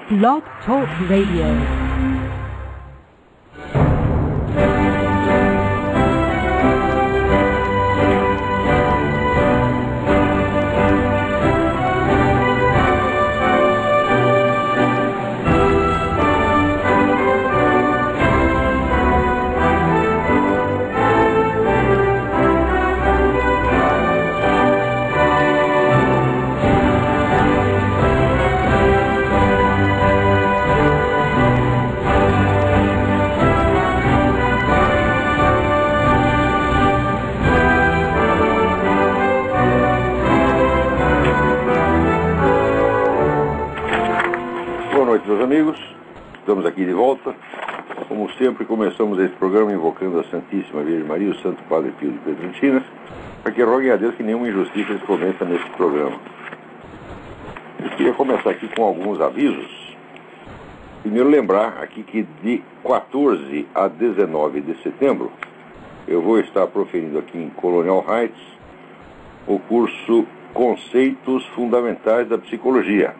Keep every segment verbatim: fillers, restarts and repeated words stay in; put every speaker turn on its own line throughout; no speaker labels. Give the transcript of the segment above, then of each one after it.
Blog Talk Radio.
Meus amigos, estamos aqui de volta. Como sempre, começamos esse programa invocando a Santíssima Virgem Maria e o Santo Padre Pio de Pietrelcina, para que roguem a Deus que nenhuma injustiça se cometa nesse programa. Eu queria começar aqui com alguns avisos. Primeiro, lembrar aqui que de quatorze a dezenove de setembro eu vou estar proferindo aqui em Colonial Heights o curso Conceitos Fundamentais da Psicologia.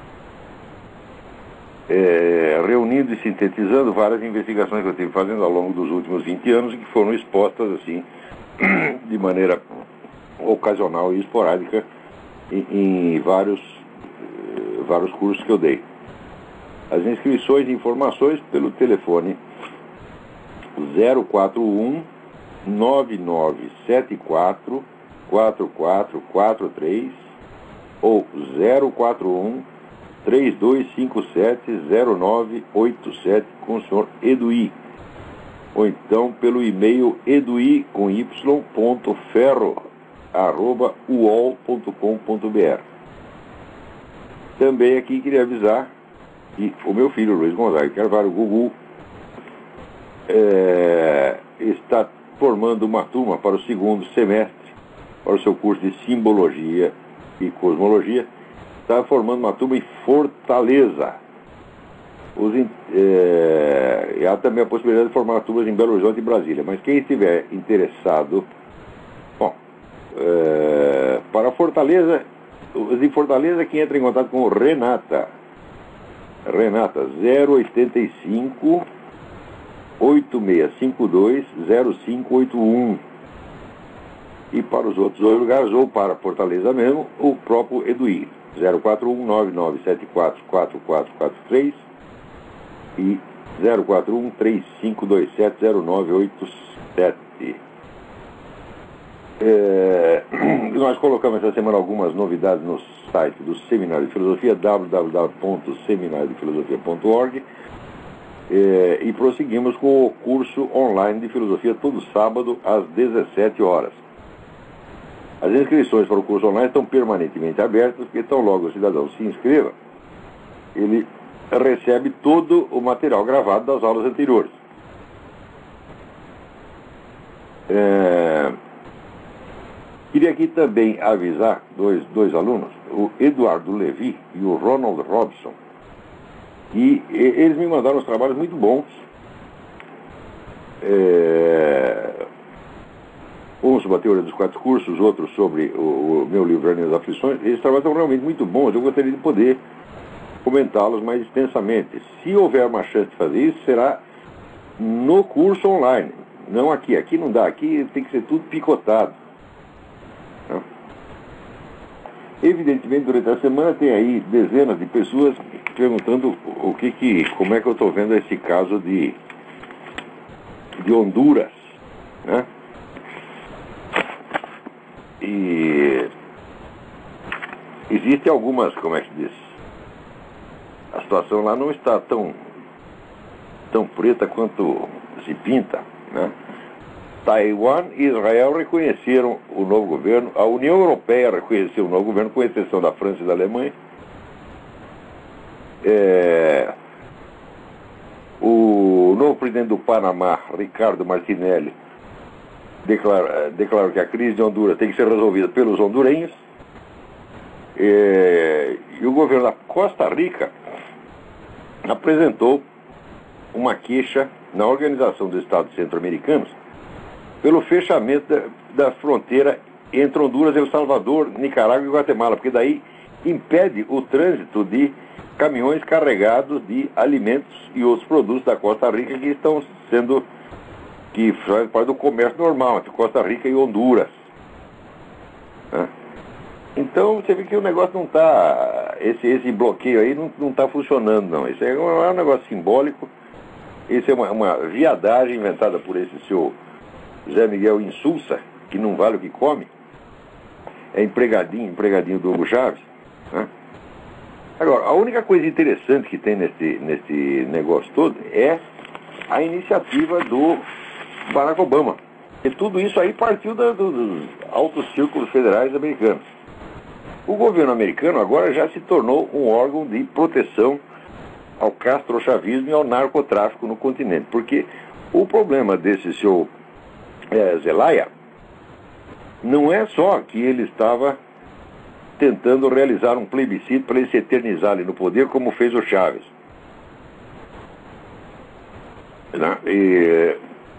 É, reunindo e sintetizando várias investigações que eu tive fazendo ao longo dos últimos vinte anos e que foram expostas assim de maneira ocasional e esporádica em, em vários, vários cursos que eu dei. As inscrições e informações pelo telefone zero quatro um, nove nove sete quatro, quatro quatro quatro três ou zero quatro um, três dois cinco sete, zero nove oito sete com o senhor Eduí, ou então pelo e-mail eduí com y ponto ferro arroba uol ponto com ponto br. Também aqui queria avisar que o meu filho Luiz Gonzaga Carvalho, Gugu, é, está formando uma turma para o segundo semestre para o seu curso de Simbologia e Cosmologia. Está formando uma turma em Fortaleza. Os, é, e há também a possibilidade de formar turmas em Belo Horizonte e Brasília. Mas quem estiver interessado, bom, é, para Fortaleza, os de Fortaleza, quem entra em contato com Renata. Renata, zero oitenta e cinco, oito seis cinco dois, zero cinco oito um. E para os outros lugares, ou para Fortaleza mesmo, o próprio Eduí. zero quatro um, nove nove sete quatro, quatro quatro quatro três e zero quatro um, três cinco dois sete, zero nove oito sete. É, nós colocamos essa semana algumas novidades no site do Seminário de Filosofia, w w w ponto seminário de filosofia ponto org, é, e prosseguimos com o curso online de filosofia todo sábado às dezessete horas. As inscrições para o curso online estão permanentemente abertas, porque tão logo o cidadão se inscreva, ele recebe todo o material gravado das aulas anteriores. É... Queria aqui também avisar dois, dois alunos, o Eduardo Levi e o Ronald Robson, que eles me mandaram uns trabalhos muito bons. É... Um sobre a teoria dos quatro cursos, outro sobre o, o meu livro As Minhas Aflições. Esses trabalhos são realmente muito bons, eu gostaria de poder comentá-los mais extensamente. Se houver uma chance de fazer isso, será no curso online, não aqui. Aqui não dá, aqui tem que ser tudo picotado. Tá? Evidentemente, durante a semana tem aí dezenas de pessoas perguntando o que que, como é que eu estou vendo esse caso de, de Honduras, né? E existem algumas, como é que diz, a situação lá não está tão, tão preta quanto se pinta, né? Taiwan e Israel reconheceram o novo governo, a União Europeia reconheceu o novo governo, com exceção da França e da Alemanha. É, o novo presidente do Panamá, Ricardo Martinelli, Declara, declarou que a crise de Honduras tem que ser resolvida pelos hondurenhos. É, e o governo da Costa Rica apresentou uma queixa na Organização dos Estados Centro-Americanos pelo fechamento da, da fronteira entre Honduras, El Salvador, Nicarágua e Guatemala, porque daí impede o trânsito de caminhões carregados de alimentos e outros produtos da Costa Rica que estão sendo, que fazem parte do comércio normal entre Costa Rica e Honduras. Né? Então você vê que o negócio não está, esse, esse bloqueio aí não está funcionando não. Isso é um, é um negócio simbólico, isso é uma, uma viadagem inventada por esse seu Zé Miguel Insulza, que não vale o que come, é empregadinho, empregadinho do Hugo Chávez. Né? Agora, a única coisa interessante que tem nesse, nesse negócio todo é a iniciativa do Barack Obama. E tudo isso aí partiu da, do, dos altos círculos federais americanos. O governo americano agora já se tornou um órgão de proteção ao castrochavismo e ao narcotráfico no continente. Porque o problema desse seu é, Zelaya não é só que ele estava tentando realizar um plebiscito para ele se eternizar ali no poder, como fez o Chávez. Né? E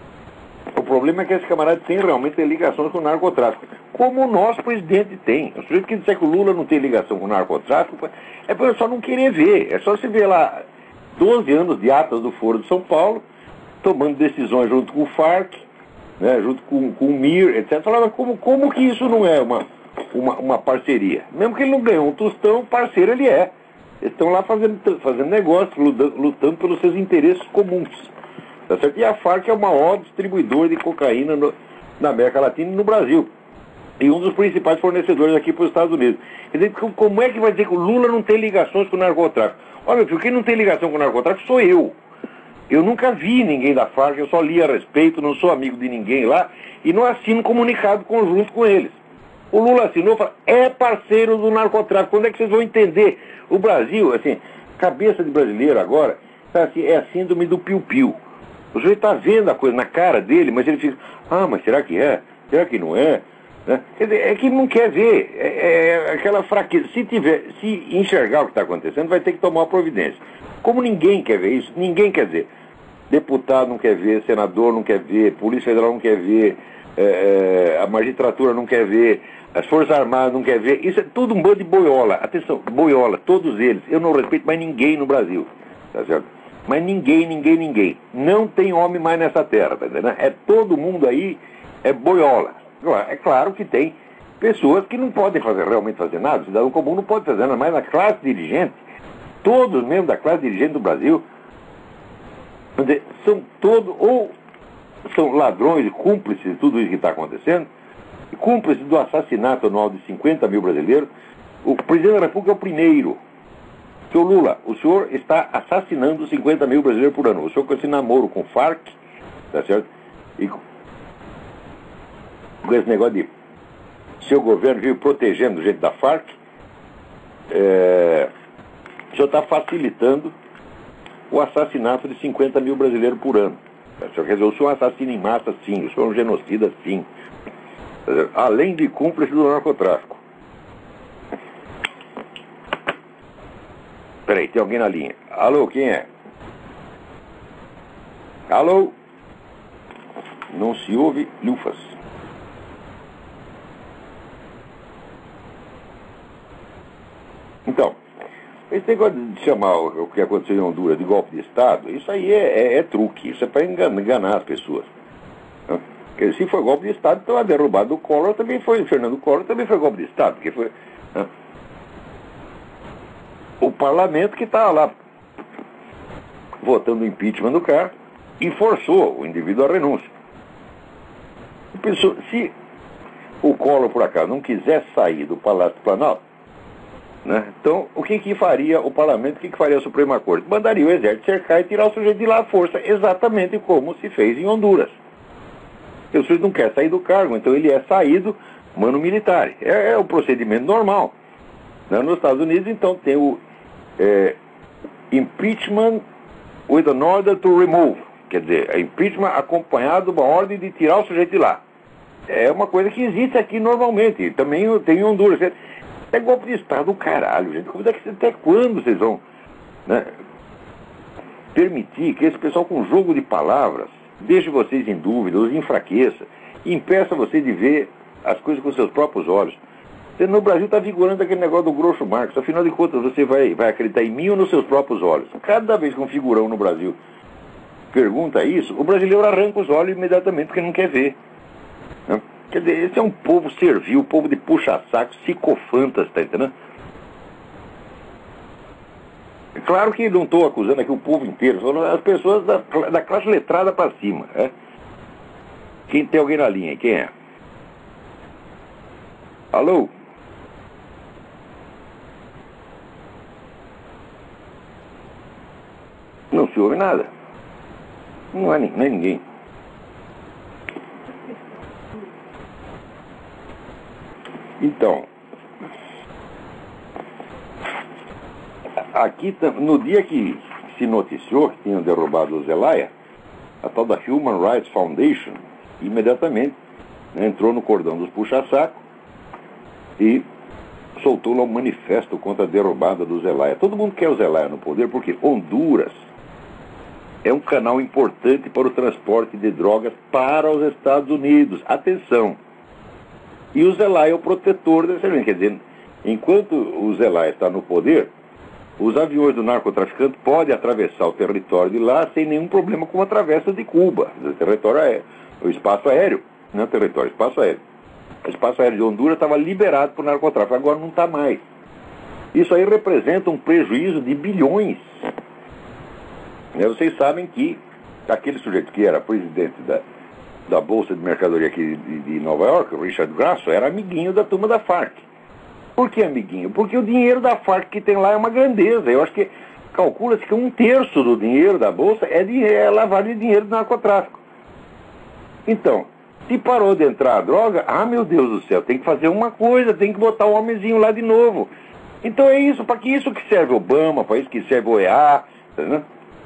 o problema é que esse camarada tem realmente ligações com o narcotráfico. Como o nosso presidente tem. O sujeito que disser que o Lula não tem ligação com o narcotráfico é porque só não querer ver. É só se ver lá doze anos de atas do Foro de São Paulo, tomando decisões junto com o Farc, né, junto com, com o M I R, etcétera. Falava como, como que isso não é uma, uma, uma parceria? Mesmo que ele não ganhou um tostão, parceiro ele é. Eles estão lá fazendo, fazendo negócio, lutando, lutando pelos seus interesses comuns. Tá certo? E a Farc é o maior distribuidor de cocaína no, na América Latina e no Brasil. E um dos principais fornecedores aqui para os Estados Unidos. Quer dizer, como é que vai dizer que o Lula não tem ligações com o narcotráfico? Olha, meu filho, quem não tem ligação com o narcotráfico sou eu. Eu nunca vi ninguém da Farc, eu só li a respeito, não sou amigo de ninguém lá, e não assino comunicado conjunto com eles. O Lula assinou e falou, é parceiro do narcotráfico. Quando é que vocês vão entender? O Brasil, assim, cabeça de brasileiro agora, tá assim, é a síndrome do piu-piu. O sujeito está vendo a coisa na cara dele, mas ele fica, ah, mas será que é? Será que não é? Né? Quer dizer, é que não quer ver, é, é aquela fraqueza. Se tiver, se enxergar o que está acontecendo, vai ter que tomar uma providência. Como ninguém quer ver isso, ninguém quer ver. Deputado não quer ver, senador não quer ver, Polícia Federal não quer ver, é, a magistratura não quer ver, as Forças Armadas não quer ver. Isso é tudo um bando de boiola. Atenção, boiola, todos eles. Eu não respeito mais ninguém no Brasil, tá certo? Mas ninguém, ninguém, ninguém. Não tem homem mais nessa terra, tá entendendo? É todo mundo aí, é boiola. É claro que tem pessoas que não podem fazer, realmente fazer nada. O cidadão comum não pode fazer nada, mas a classe dirigente, todos mesmo da classe dirigente do Brasil, quer dizer, são todos, ou são ladrões e cúmplices de tudo isso que está acontecendo, cúmplices do assassinato anual de cinquenta mil brasileiros. O presidente da República é o primeiro. Seu Lula, o senhor está assassinando cinquenta mil brasileiros por ano. O senhor com esse namoro com o Farc, tá certo? E com esse negócio de seu governo vive protegendo o jeito da Farc, é, o senhor está facilitando o assassinato de cinquenta mil brasileiros por ano. Tá certo? Quer dizer, o senhor assassina em massa, sim. O senhor é um genocida, sim. Tá certo? Além de cúmplice do narcotráfico. Peraí, tem alguém na linha. Alô, quem é? Alô? Não se ouve lufas. Então, esse negócio de chamar o que aconteceu em Honduras de golpe de Estado, isso aí é, é, é truque, isso é para enganar, enganar as pessoas. Né? Porque se foi golpe de Estado, então a derrubada do Collor também foi, Fernando Collor também foi golpe de Estado, porque foi... Né? O parlamento que estava lá votando o impeachment do cara e forçou o indivíduo à renúncia. Pessoa, se o Collor, por acaso, não quisesse sair do Palácio do Planalto, né, então o que, que faria o parlamento, o que, que faria a Suprema Corte? Mandaria o exército cercar e tirar o sujeito de lá à força, exatamente como se fez em Honduras. Porque o sujeito não quer sair do cargo, então ele é saído mano militar. É, é o procedimento normal. Nos Estados Unidos, então, tem o é, impeachment with an order to remove. Quer dizer, é impeachment acompanhado de uma ordem de tirar o sujeito de lá. É uma coisa que existe aqui normalmente. Também tem em Honduras. É golpe de Estado, caralho, gente. Até quando vocês vão, né, permitir que esse pessoal com jogo de palavras deixe vocês em dúvida, os enfraqueça, impeça vocês de ver as coisas com seus próprios olhos? No Brasil está vigorando aquele negócio do Groucho Marx. Afinal de contas, você vai, vai acreditar em mim ou nos seus próprios olhos? Cada vez que um figurão no Brasil pergunta isso, o brasileiro arranca os olhos imediatamente porque não quer ver. Né? Quer dizer, esse é um povo servil, um povo de puxa-saco, psicofantas, tá entendendo? É claro que não estou acusando aqui o povo inteiro, são as pessoas da, da classe letrada para cima. Né? Quem tem alguém na linha? Quem é? Alô? Não se ouve nada. Não é, não é ninguém. Então, aqui, no dia que se noticiou que tinham derrubado o Zelaya, a tal da Human Rights Foundation, imediatamente, né, entrou no cordão dos puxa-saco e soltou lá um manifesto contra a derrubada do Zelaya. Todo mundo quer o Zelaya no poder porque Honduras é um canal importante para o transporte de drogas para os Estados Unidos. Atenção! E o Zelaya é o protetor desse elemento. Quer dizer, enquanto o Zelaya está no poder, os aviões do narcotraficante podem atravessar o território de lá sem nenhum problema como atravessa de Cuba, o território aéreo, o espaço aéreo, não é o território, o espaço aéreo. O espaço aéreo de Honduras estava liberado para o narcotráfico, agora não está mais. Isso aí representa um prejuízo de bilhões. Vocês sabem que aquele sujeito que era presidente da, da Bolsa de Mercadoria aqui de, de Nova York, o Richard Grasso, era amiguinho da turma da Farc. Por que amiguinho? Porque o dinheiro da Farc que tem lá é uma grandeza. Eu acho que calcula-se que um terço do dinheiro da Bolsa é, de, é lavagem de dinheiro do narcotráfico. Então, se parou de entrar a droga, ah, meu Deus do céu, tem que fazer uma coisa, tem que botar o homenzinho lá de novo. Então é isso, para que isso que serve o Obama, para isso que serve o E A, né?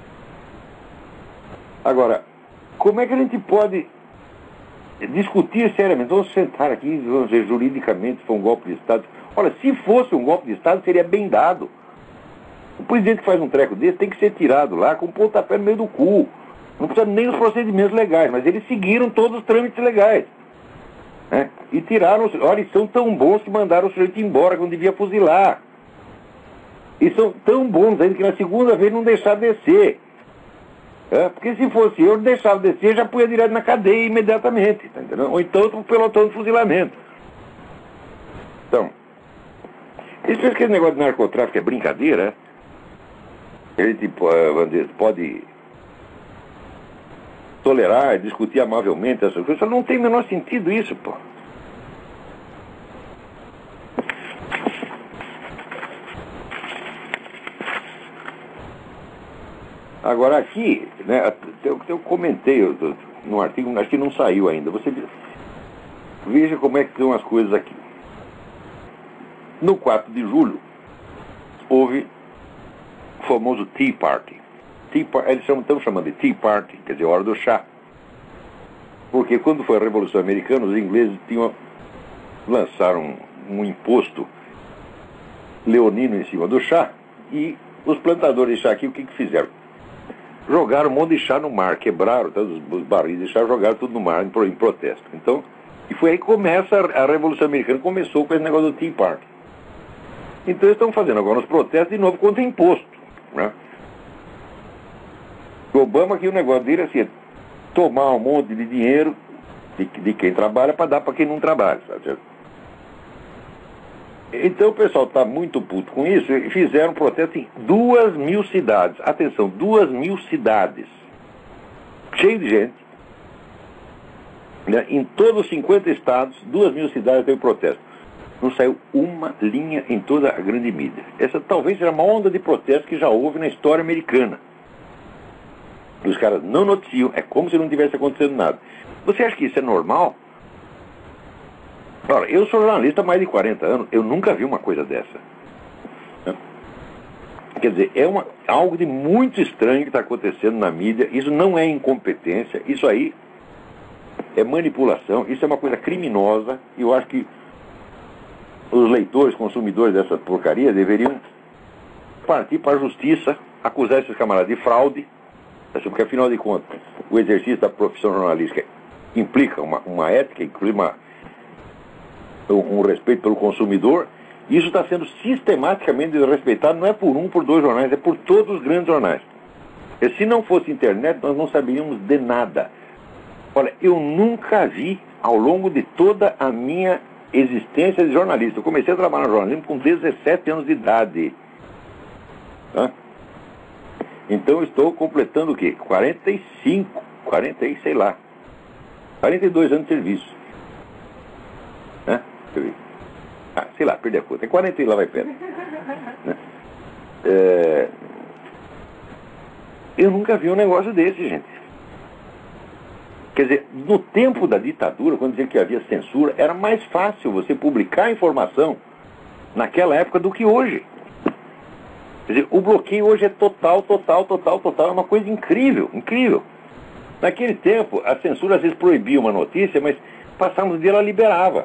Agora, como é que a gente pode discutir seriamente? Vamos sentar aqui, vamos ver juridicamente se foi um golpe de Estado. Olha, se fosse um golpe de Estado, seria bem dado. O presidente que faz um treco desse tem que ser tirado lá com um pontapé no meio do cu. Não precisa nem os procedimentos legais, mas eles seguiram todos os trâmites legais. Né? E tiraram, olha, eles são tão bons que mandaram o sujeito embora quando devia fuzilar. E são tão bons ainda que na segunda vez não deixaram descer. É, porque se fosse eu, deixava descer, já punha direto na cadeia imediatamente, tá entendendo? Ou então para o pelotão de fuzilamento. Então, eles pensam que esse negócio de narcotráfico é brincadeira, é? A gente pode, pode tolerar, discutir amavelmente essas coisas, só não tem o menor sentido isso, pô. Agora aqui, né, eu, eu comentei eu, no artigo, acho que não saiu ainda. Você veja como é que estão as coisas aqui. No quatro de julho, houve o famoso Tea Party. Tea Party eles estão chamando de Tea Party, quer dizer, hora do chá. Porque quando foi a Revolução Americana, os ingleses tinham, lançaram um, um imposto leonino em cima do chá, e os plantadores de chá aqui, o que, que fizeram? Jogaram um monte de chá no mar, quebraram todos os barris de chá, jogaram tudo no mar em, em protesto. Então, e foi aí que começa a, a Revolução Americana, começou com esse negócio do Tea Party. Então eles estão fazendo agora os protestos de novo contra imposto. Né? O Obama aqui, o negócio dele é assim, tomar um monte de dinheiro de, de quem trabalha para dar para quem não trabalha, sabe certo? Então o pessoal está muito puto com isso e fizeram protesto em duas mil cidades. Atenção, duas mil cidades. Cheio de gente. Né? Em todos os cinquenta estados, duas mil cidades teve protesto. Não saiu uma linha em toda a grande mídia. Essa talvez seja uma onda de protesto que já houve na história americana. Os caras não noticiam, é como se não tivesse acontecendo nada. Você acha que isso é normal? Ora, eu sou jornalista há mais de quarenta anos, eu nunca vi uma coisa dessa. Quer dizer, é uma, algo de muito estranho que está acontecendo na mídia. Isso não é incompetência, isso aí é manipulação, isso é uma coisa criminosa, e eu acho que os leitores, consumidores dessa porcaria deveriam partir para a justiça, acusar esses camaradas de fraude, porque afinal de contas, o exercício da profissão jornalística implica uma, uma ética, inclui uma um, um respeito pelo consumidor. Isso está sendo sistematicamente respeitado, não é por um, por dois jornais, é por todos os grandes jornais. E se não fosse internet, nós não saberíamos de nada. Olha, eu nunca vi, ao longo de toda a minha existência de jornalista, eu comecei a trabalhar no jornalismo com dezessete anos de idade. Tá? Então eu estou completando o quê? quarenta e cinco, quarenta e sei lá, quarenta e dois anos de serviço. Né? Deixa eu ver. Ah, sei lá, perdi a conta. É quarenta e lá vai perto. Né? É... Eu nunca vi um negócio desse, gente. Quer dizer, no tempo da ditadura, quando dizia que havia censura, era mais fácil você publicar informação naquela época do que hoje. Quer dizer, o bloqueio hoje é total, total, total, total. É uma coisa incrível, incrível. Naquele tempo, a censura às vezes proibia uma notícia, mas passamos o dia ela liberava.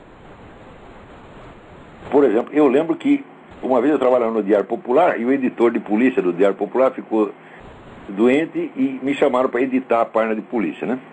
Por exemplo, eu lembro que uma vez eu trabalhava no Diário Popular e o editor de polícia do Diário Popular ficou doente e me chamaram para editar a página de polícia, né?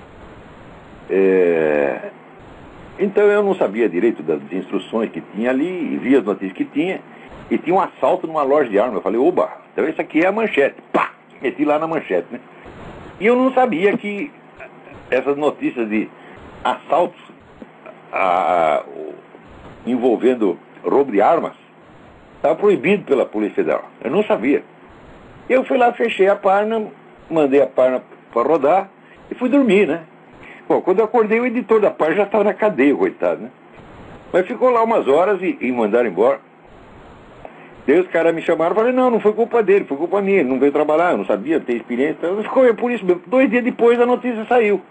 É... Então eu não sabia direito das instruções que tinha ali, e via as notícias que tinha, e tinha um assalto numa loja de armas. Eu falei, oba, então isso aqui é a manchete. Pá! Meti lá na manchete, né? E eu não sabia que essas notícias de assaltos a, a, envolvendo roubo de armas estava proibido pela Polícia Federal. Eu não sabia. Eu fui lá, fechei a página, mandei a página para rodar e fui dormir, né? Bom, quando eu acordei, o editor da página já estava na cadeia, coitado, né? Mas ficou lá umas horas e, e mandaram embora. Daí os caras me chamaram e falaram, não, não foi culpa dele, foi culpa minha, ele não veio trabalhar, eu não sabia, não tem experiência. Então, ficou é por isso mesmo. Dois dias depois a notícia saiu.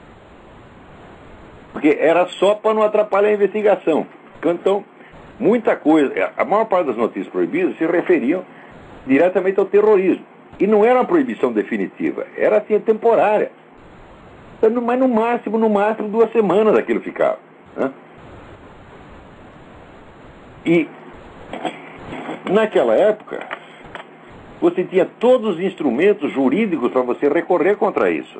Porque era só para não atrapalhar a investigação. Então, muita coisa, a maior parte das notícias proibidas se referiam diretamente ao terrorismo. E não era uma proibição definitiva, era assim, temporária. Mas no máximo, no máximo, duas semanas aquilo ficava. Né? E naquela época, você tinha todos os instrumentos jurídicos para você recorrer contra isso.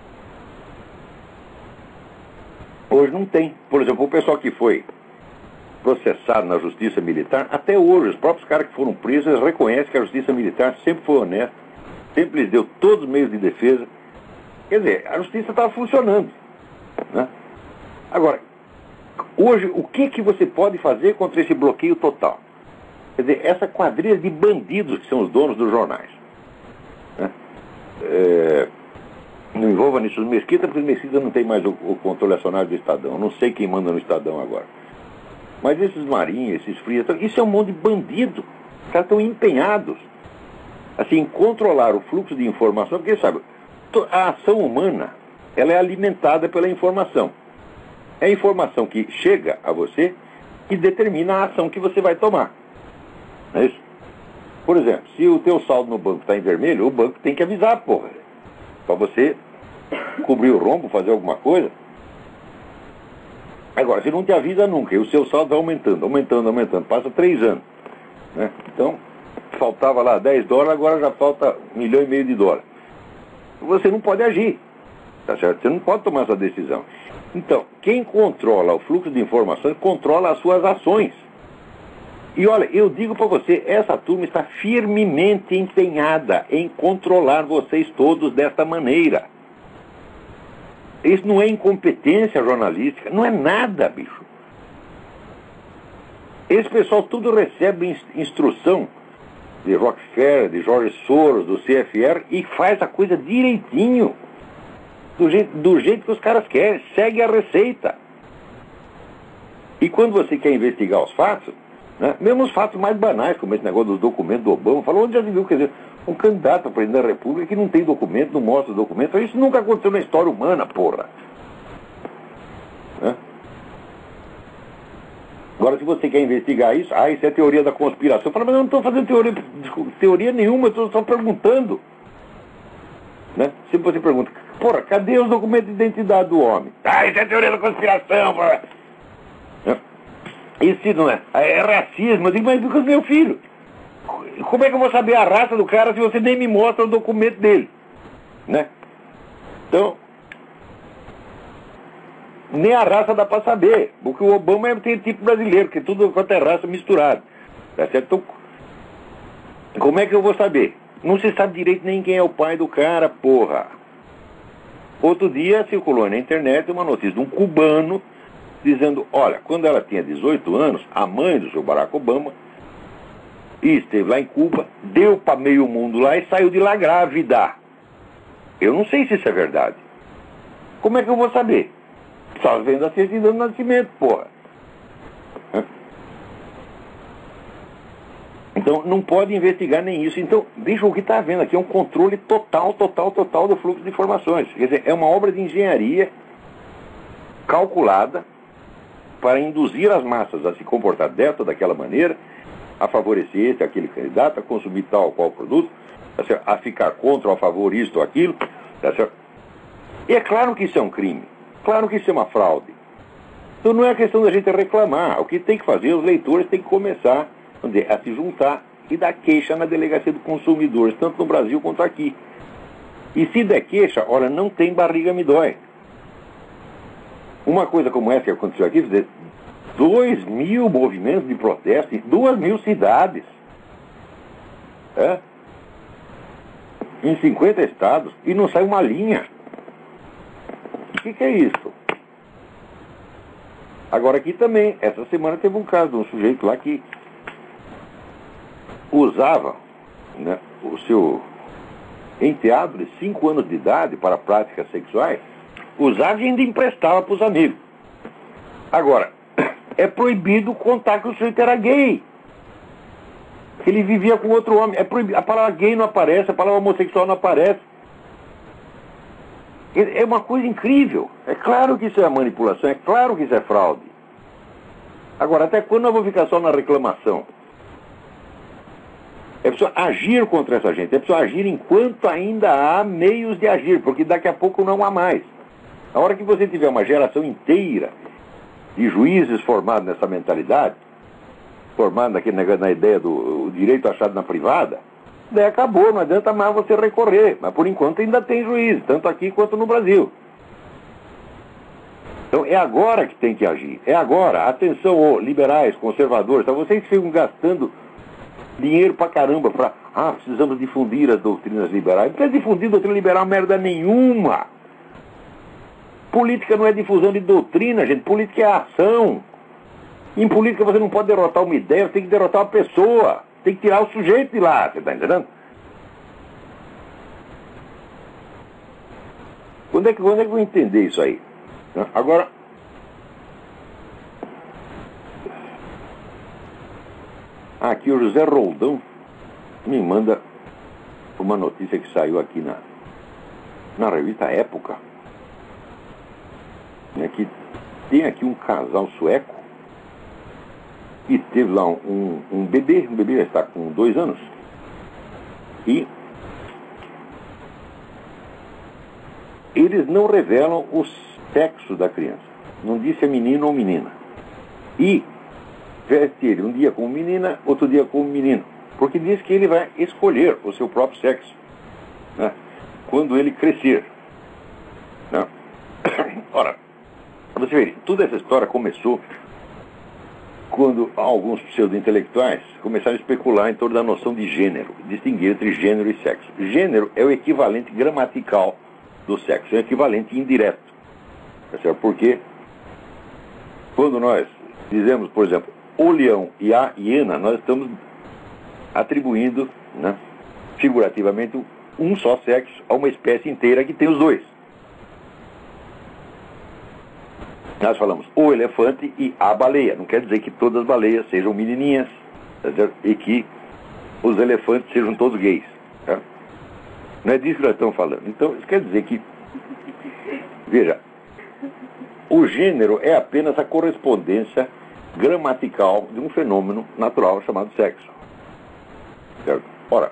Hoje não tem. Por exemplo, o pessoal que foi processado na justiça militar, até hoje, os próprios caras que foram presos, eles reconhecem que a justiça militar sempre foi honesta, sempre lhes deu todos os meios de defesa. Quer dizer, a justiça estava funcionando. Né? Agora, hoje, o que, que você pode fazer contra esse bloqueio total? Quer dizer, essa quadrilha de bandidos que são os donos dos jornais. Né? É, não envolva nisso os Mesquita, porque os Mesquita não tem mais o, o controle acionário do Estadão. Eu não sei quem manda no Estadão agora. Mas esses marinhos, esses frios, isso é um monte de bandido. Os caras estão empenhados assim, em controlar o fluxo de informação, porque, sabe, a ação humana, ela é alimentada pela informação. É a informação que chega a você que determina a ação que você vai tomar. Não é isso? Por exemplo, se o teu saldo no banco está em vermelho, o banco tem que avisar, porra, para você cobrir o rombo, fazer alguma coisa. Agora, se não te avisa nunca, e o seu saldo vai aumentando, aumentando, aumentando, passa três anos. Né? Então, faltava lá dez dólares, agora já falta um milhão e meio de dólares. Você não pode agir, tá certo? Você não pode tomar essa decisão. Então, quem controla o fluxo de informações, controla as suas ações. E olha, eu digo para você, essa turma está firmemente empenhada em controlar vocês todos desta maneira. Isso não é incompetência jornalística, não é nada, bicho. Esse pessoal tudo recebe instrução de Rockefeller, de George Soros, do C F R, e faz a coisa direitinho, do jeito, do jeito que os caras querem, segue a receita. E quando você quer investigar os fatos, né, mesmo os fatos mais banais, como esse negócio dos documentos do Obama, falou, onde já se viu, quer dizer, um candidato a presidente da República que não tem documento, não mostra documento, isso nunca aconteceu na história humana, porra. Né? Agora, se você quer investigar isso, ah, isso é teoria da conspiração. Fala, mas eu não estou fazendo teoria, teoria nenhuma, eu estou só perguntando. Né? Se você pergunta, porra, cadê os documentos de identidade do homem? Ah, isso é teoria da conspiração, porra. Né? Isso não é, é racismo. Eu digo, mas meu filho, como é que eu vou saber a raça do cara se você nem me mostra o documento dele? Né? Então, Nem a raça dá para saber, porque o Obama é tem tipo brasileiro, que tudo quanto é raça misturado. Tá certo? Então, como é que eu vou saber? Não se sabe direito nem quem é o pai do cara, porra. Outro dia circulou na internet uma notícia de um cubano dizendo, olha, quando ela tinha dezoito anos, a mãe do seu Barack Obama esteve lá em Cuba, deu para meio mundo lá e saiu de lá grávida. Eu não sei se isso é verdade. Como é que eu vou saber? Só vendo a certidão de nascimento, porra. Então, não pode investigar nem isso. Então, veja o que está havendo aqui, é um controle total, total, total do fluxo de informações. Quer dizer, é uma obra de engenharia calculada para induzir as massas a se comportar dessa ou daquela maneira, a favorecer esse, aquele candidato, a consumir tal ou qual produto, a ficar contra ou a favor isto ou aquilo. E é claro que isso é um crime. Claro que isso é uma fraude. Então não é questão da gente reclamar. O que tem que fazer, os leitores têm que começar a se juntar e dar queixa na delegacia do consumidor, tanto no Brasil quanto aqui. E se der queixa, olha, não tem barriga me dói. Uma coisa como essa que aconteceu aqui, dois mil movimentos de protesto em duas mil cidades. É? Em cinquenta estados, e não sai uma linha. O que, que é isso? Agora aqui também, essa semana teve um caso de um sujeito lá que usava, né, o seu enteado de cinco anos de idade para práticas sexuais, usava e ainda emprestava para os amigos. Agora, é proibido contar que o sujeito era gay. Que ele vivia com outro homem. É proibido. A palavra gay não aparece, a palavra homossexual não aparece. É uma coisa incrível. É claro que isso é manipulação, é claro que isso é fraude. Agora, até quando eu vou ficar só na reclamação? É preciso agir contra essa gente. É preciso agir enquanto ainda há meios de agir, porque daqui a pouco não há mais. Na hora que você tiver uma geração inteira de juízes formados nessa mentalidade, formados naquele negócio, na ideia do direito achado na privada, daí acabou, não adianta mais você recorrer. Mas por enquanto ainda tem juízes, tanto aqui quanto no Brasil. Então é agora que tem que agir. É agora. Atenção, oh, liberais, conservadores, tá? Vocês ficam gastando dinheiro pra caramba pra... Ah, precisamos difundir as doutrinas liberais. Não precisa difundir doutrina liberal merda nenhuma. Política não é difusão de doutrina, gente. Política é ação. Em política você não pode derrotar uma ideia, você tem que derrotar uma pessoa. Tem que tirar o sujeito de lá, você está entendendo? Quando é, que, quando é que eu vou entender isso aí? Agora, aqui o José Roldão me manda uma notícia que saiu aqui na, na revista Época, né, que tem aqui um casal sueco que teve lá um, um, um bebê, um bebê já está com dois anos, e eles não revelam o sexo da criança. Não diz se é menino ou menina. E veste ele um dia como menina, outro dia como menino. Porque diz que ele vai escolher o seu próprio sexo, né, quando ele crescer. Né? Ora, você vê, toda essa história começou quando alguns pseudo-intelectuais começaram a especular em torno da noção de gênero, distinguir entre gênero e sexo. Gênero é o equivalente gramatical do sexo, é o equivalente indireto. Porque quando nós dizemos, por exemplo, o leão e a hiena, nós estamos atribuindo, né, figurativamente, um só sexo a uma espécie inteira que tem os dois. Nós falamos o elefante e a baleia. Não quer dizer que todas as baleias sejam menininhas, tá certo? E que os elefantes sejam todos gays. Tá? Não é disso que nós estamos falando. Então, isso quer dizer que, veja, o gênero é apenas a correspondência gramatical de um fenômeno natural chamado sexo. Certo? Ora,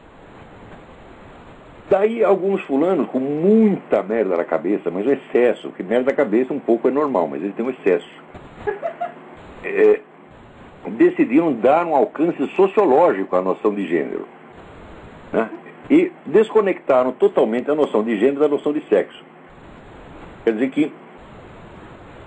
daí alguns fulanos com muita merda na cabeça, mas o excesso, que merda na cabeça um pouco é normal, mas eles têm um excesso, é, decidiram dar um alcance sociológico à noção de gênero, né? E desconectaram totalmente a noção de gênero da noção de sexo. Quer dizer que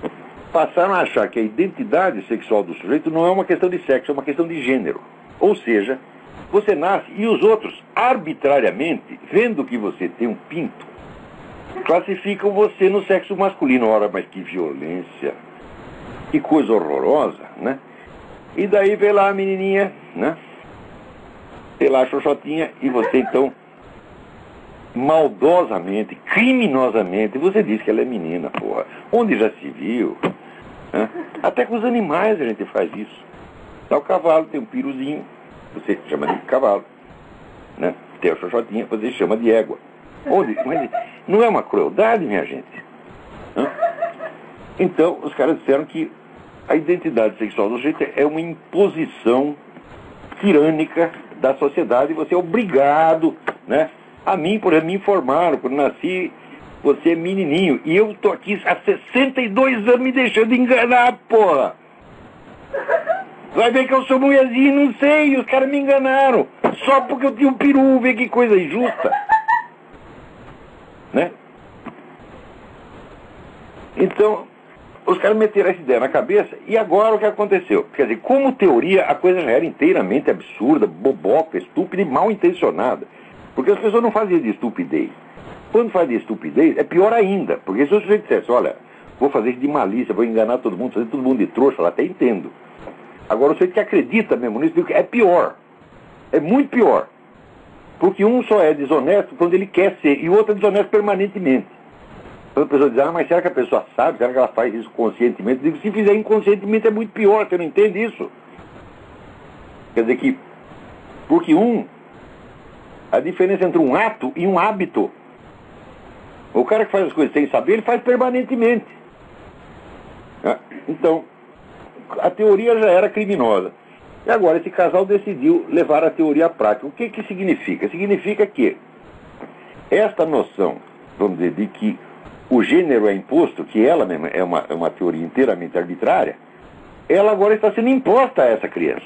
passaram a achar que a identidade sexual do sujeito não é uma questão de sexo, é uma questão de gênero. Ou seja, você nasce e os outros, arbitrariamente, vendo que você tem um pinto, classificam você no sexo masculino. Ora, mas que violência, que coisa horrorosa, né? E daí vê lá a menininha, né? Vê lá a xoxotinha e você então, maldosamente, criminosamente, você diz que ela é menina, porra. Onde já se viu? Né? Até com os animais a gente faz isso. Tá, o cavalo tem um piruzinho, você chama de cavalo, né? Tem a xoxotinha, você chama de égua. Onde? Mas não é uma crueldade, minha gente? Né? Então, os caras disseram que a identidade sexual do sujeito é uma imposição tirânica da sociedade e você é obrigado, né? A mim, por exemplo, me informaram, quando nasci, você é menininho. E eu tô aqui há sessenta e dois anos me deixando enganar, porra. Vai ver que eu sou mulherzinho, não sei, os caras me enganaram. Só porque eu tinha um peru, vê que coisa injusta. Né? Então, os caras meteram essa ideia na cabeça, e agora o que aconteceu? Quer dizer, como teoria, a coisa já era inteiramente absurda, boboca, estúpida e mal intencionada. Porque as pessoas não faziam de estupidez. Quando faz de estupidez, é pior ainda. Porque se o sujeito dissesse, olha, vou fazer isso de malícia, vou enganar todo mundo, fazer todo mundo de trouxa, eu até entendo. Agora o sujeito que acredita mesmo nisso, é pior. É muito pior. Porque um só é desonesto quando ele quer ser, e o outro é desonesto permanentemente. Então a pessoa diz, ah, mas será que a pessoa sabe? Será que ela faz isso conscientemente? Eu digo, se fizer inconscientemente é muito pior, você não entende isso? Quer dizer que, porque um, a diferença entre um ato e um hábito, o cara que faz as coisas sem saber, ele faz permanentemente. Então, a teoria já era criminosa. E agora esse casal decidiu levar a teoria à prática. O que que significa? Significa que esta noção, vamos dizer, de que o gênero é imposto, que ela mesma é uma, é uma teoria inteiramente arbitrária, ela agora está sendo imposta a essa criança.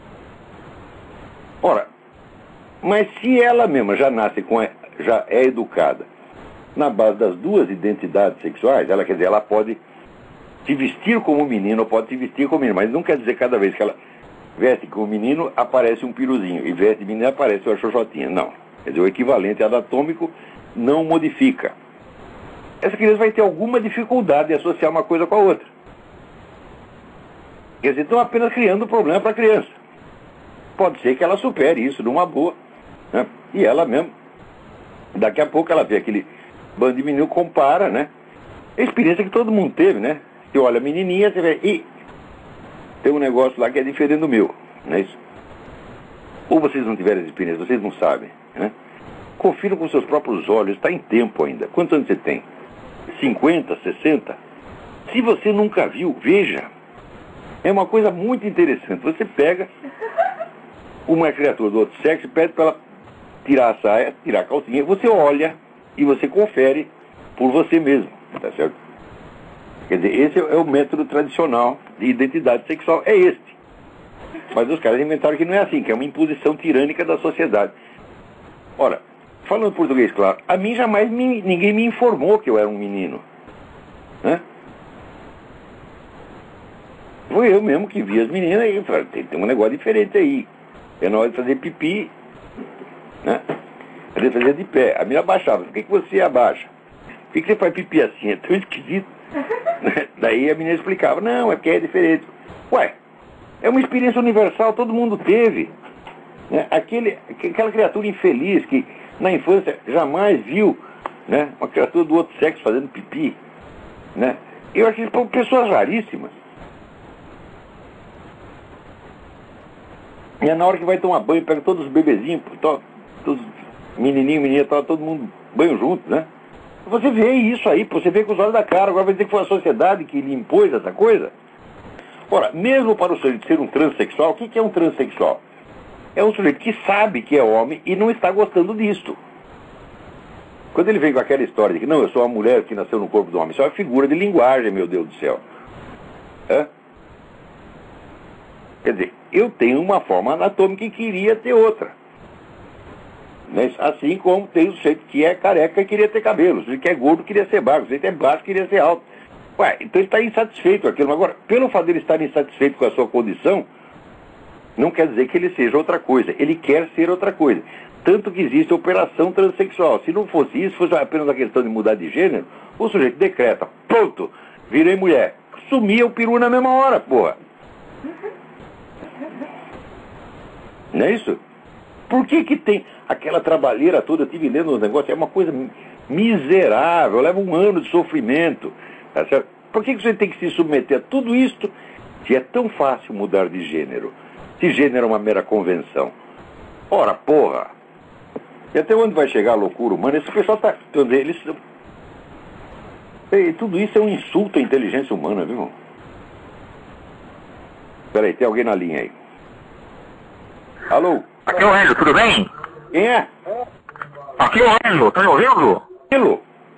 Ora, mas se ela mesma já nasce com, a, já é educada na base das duas identidades sexuais, ela quer dizer, ela pode se vestir como menino ou pode se vestir como menino, mas não quer dizer que cada vez que ela veste como menino aparece um piruzinho e veste de menino aparece uma xoxotinha. Não. Quer dizer, o equivalente anatômico não modifica. Essa criança vai ter alguma dificuldade de associar uma coisa com a outra. Quer dizer, estão apenas criando um problema para a criança. Pode ser que ela supere isso numa boa, né? E ela mesmo, daqui a pouco ela vê aquele bando de menino, compara, né? É a experiência que todo mundo teve, né? Você olha a menininha, você vê, ih, tem um negócio lá que é diferente do meu, não é isso? Ou vocês não tiveram essa experiência, vocês não sabem, né? Confiram com seus próprios olhos, está em tempo ainda. Quantos anos você tem? cinquenta, sessenta? Se você nunca viu, veja. É uma coisa muito interessante. Você pega uma criatura do outro sexo e pede para ela tirar a saia, tirar a calcinha, você olha e você confere por você mesmo, tá certo? Quer dizer, esse é o método tradicional de identidade sexual, é este. Mas os caras inventaram que não é assim, que é uma imposição tirânica da sociedade. Ora, falando português, claro, a mim jamais me, ninguém me informou que eu era um menino. Né? Foi eu mesmo que vi as meninas e falei, tem, tem um negócio diferente aí. É na hora de fazer pipi, né? Ele fazia de pé. A menina abaixava. Por que, que você abaixa? Por que, que você faz pipi assim? É tão esquisito. Daí a menina explicava, não, é porque é diferente. Ué, é uma experiência universal, todo mundo teve. Né? Aquele, aquela criatura infeliz que na infância jamais viu, né, uma criatura do outro sexo fazendo pipi. Né? Eu acho que são pessoas raríssimas. E é na hora que vai tomar banho, pega todos os bebezinhos, todos os menininhos, menininha, todo mundo banho junto, né? Você vê isso aí, você vê com os olhos da cara. Agora vai dizer que foi a sociedade que lhe impôs essa coisa? Ora, mesmo para o sujeito ser um transexual, o que, que é um transexual? É um sujeito que sabe que é homem e não está gostando disto. Quando ele vem com aquela história de que, não, eu sou uma mulher que nasceu no corpo do homem, isso é uma figura de linguagem, meu Deus do céu. É? Quer dizer, eu tenho uma forma anatômica e queria ter outra. Assim como tem o sujeito que é careca e queria ter cabelo, o sujeito que é gordo queria ser baixo, o sujeito que é baixo queria ser alto. Ué, então ele está insatisfeito com aquilo. Agora, pelo fato dele estar insatisfeito com a sua condição, não quer dizer que ele seja outra coisa. Ele quer ser outra coisa. Tanto que existe a operação transexual. Se não fosse isso, fosse apenas a questão de mudar de gênero, o sujeito decreta, pronto, virei mulher. Sumia o peru na mesma hora, porra. Não é isso? Por que que tem aquela trabalheira toda? Eu estive lendo os negócios, é uma coisa miserável, leva um ano de sofrimento. Tá certo? Por que que você tem que se submeter a tudo isto se é tão fácil mudar de gênero? Se gênero é uma mera convenção. Ora, porra! E até onde vai chegar a loucura humana? Esse pessoal está... Eles... E tudo isso é um insulto à inteligência humana, viu? Peraí, tem alguém na linha aí. Alô?
Aqui é o Enzo, tudo bem?
Quem é?
Aqui é o Enzo, tá me ouvindo?
Alô?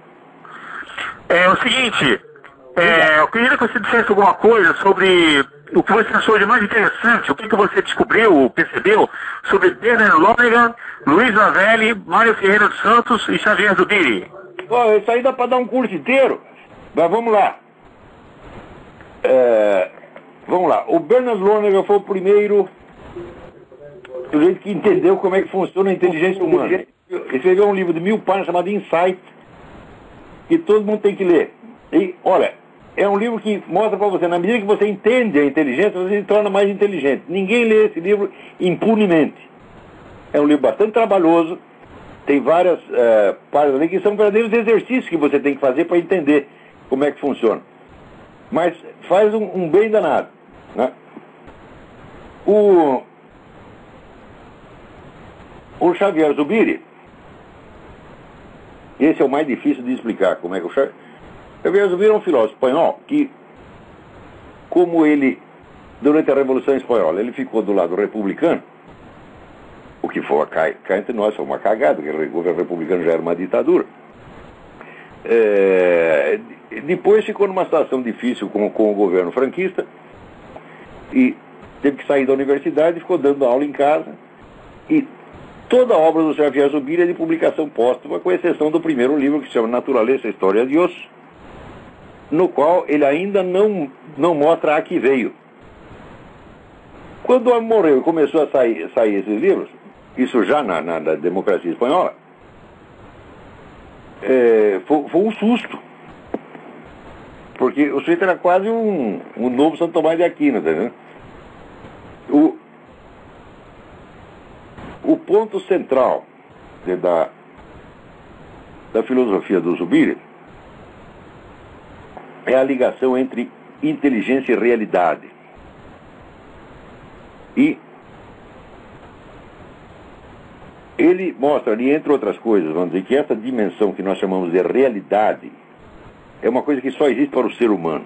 É o seguinte, é, eu queria que você dissesse alguma coisa sobre o que você achou de mais interessante, o que, que você descobriu, percebeu, sobre Bernard Lonergan, Luiz Lavelli, Mário Ferreira dos Santos e Xavier Zubiri.
Ó, isso aí dá para dar um curso inteiro. Mas vamos lá. É, vamos lá. O Bernard Lonergan foi o primeiro sujeito que entendeu como é que funciona a inteligência humana. Ele escreveu um livro de mil páginas chamado Insight, que todo mundo tem que ler. E, olha, é um livro que mostra para você, na medida que você entende a inteligência, você se torna mais inteligente. Ninguém lê esse livro impunemente. É um livro bastante trabalhoso, tem várias uh, páginas ali que são verdadeiros exercícios que você tem que fazer para entender como é que funciona. Mas faz um, um bem danado, né? O, o Xavier Zubiri, esse é o mais difícil de explicar como é que o Xavier... Xavier Zubiri é um filósofo espanhol que, como ele, durante a Revolução Espanhola, ele ficou do lado republicano, o que foi, cá, cá entre nós, foi uma cagada, porque o governo republicano já era uma ditadura. É, depois ficou numa situação difícil com, com o governo franquista e teve que sair da universidade e ficou dando aula em casa. E toda a obra do Xavier Zubiri é de publicação póstuma, com exceção do primeiro livro, que se chama Naturaleza, História de Deus, no qual ele ainda não, não mostra a que veio. Quando o homem morreu e começou a sair, sair esses livros, isso já na, na, na democracia espanhola, é, foi, foi um susto. Porque o sujeito era quase um, um novo Santo Tomás de Aquino, tá vendo? O, o ponto central da, da filosofia do Zubiri é a ligação entre inteligência e realidade. E ele mostra ali, entre outras coisas, vamos dizer, que essa dimensão que nós chamamos de realidade é uma coisa que só existe para o ser humano.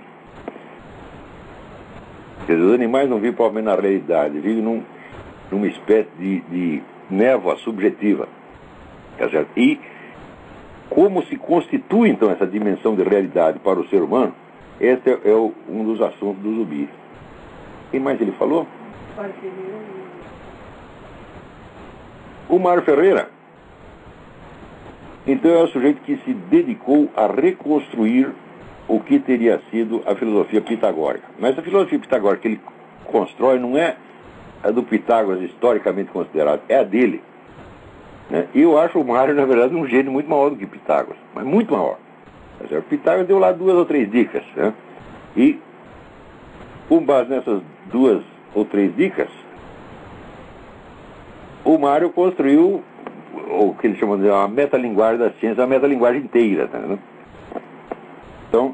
Quer dizer, os animais não vivem provavelmente na realidade, vivem num, numa espécie de, de névoa subjetiva. Tá certo? E como se constitui, então, essa dimensão de realidade para o ser humano, esse é, é o, um dos assuntos do Zubiri. Quem mais ele falou? O Mário Ferreira, então, é o sujeito que se dedicou a reconstruir o que teria sido a filosofia pitagórica. Mas a filosofia pitagórica que ele constrói não é a do Pitágoras historicamente considerado, é a dele. Né? E eu acho o Mário, na verdade, um gênio muito maior do que Pitágoras, mas muito maior. O Pitágoras deu lá duas ou três dicas, né? E, com base nessas duas ou três dicas, o Mário construiu o que ele chama de uma metalinguagem da ciência, a metalinguagem inteira. Tá, né? Então,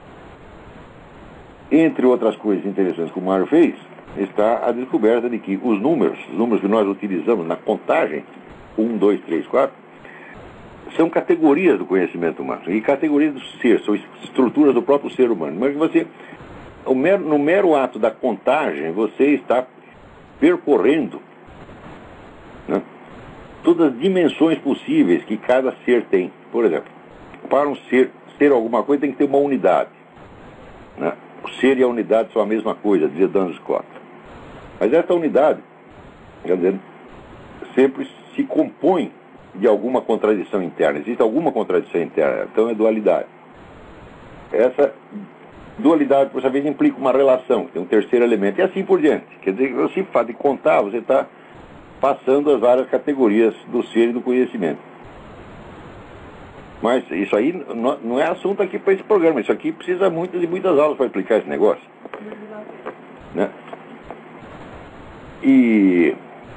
entre outras coisas interessantes que o Mário fez, está a descoberta de que os números, os números que nós utilizamos na contagem, um, dois, três, quatro, são categorias do conhecimento humano, e categorias do ser, são estruturas do próprio ser humano. Mas você, o mero, no mero ato da contagem, você está percorrendo, né, todas as dimensões possíveis que cada ser tem. Por exemplo, para um ser ser alguma coisa tem que ter uma unidade. Né? O ser e a unidade são a mesma coisa, dizia Duns Scott. Mas essa unidade, quer dizer, sempre se compõe de alguma contradição interna. Existe alguma contradição interna, então é dualidade. Essa Dualidade, por sua vez, implica uma relação, tem um terceiro elemento, e assim por diante. Quer dizer, o simples fato de contar, você está passando as várias categorias do ser e do conhecimento. Mas isso aí não é assunto aqui para esse programa. Isso aqui precisa muitas e muitas aulas para explicar esse negócio. Né? E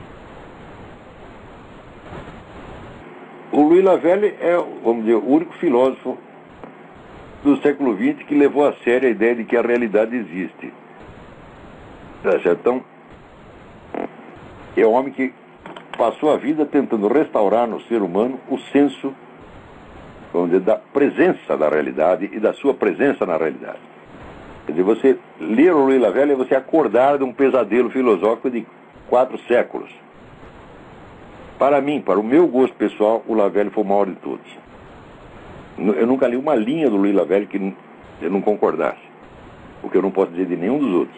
o Louis Lavelle é, vamos dizer, o único filósofo do século vinte que levou a sério a ideia de que a realidade existe. Tá certo? Então, é um homem que passou a vida tentando restaurar no ser humano o senso, vamos dizer, da presença da realidade e da sua presença na realidade. Quer dizer, você ler o Louis Lavelle é você acordar de um pesadelo filosófico de quatro séculos. Para mim, para o meu gosto pessoal, o Lavelle foi o maior de todos. Eu nunca li uma linha do Louis Lavelle que eu não concordasse. O que eu não posso dizer de nenhum dos outros.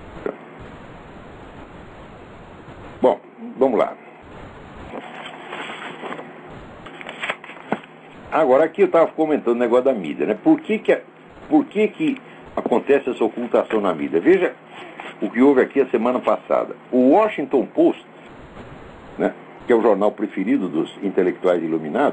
Bom, vamos lá. Agora, aqui eu estava comentando o negócio da mídia, né? Por que que, por que que acontece essa ocultação na mídia? Veja o que houve aqui a semana passada. O Washington Post, né, que é o jornal preferido dos intelectuais iluminados,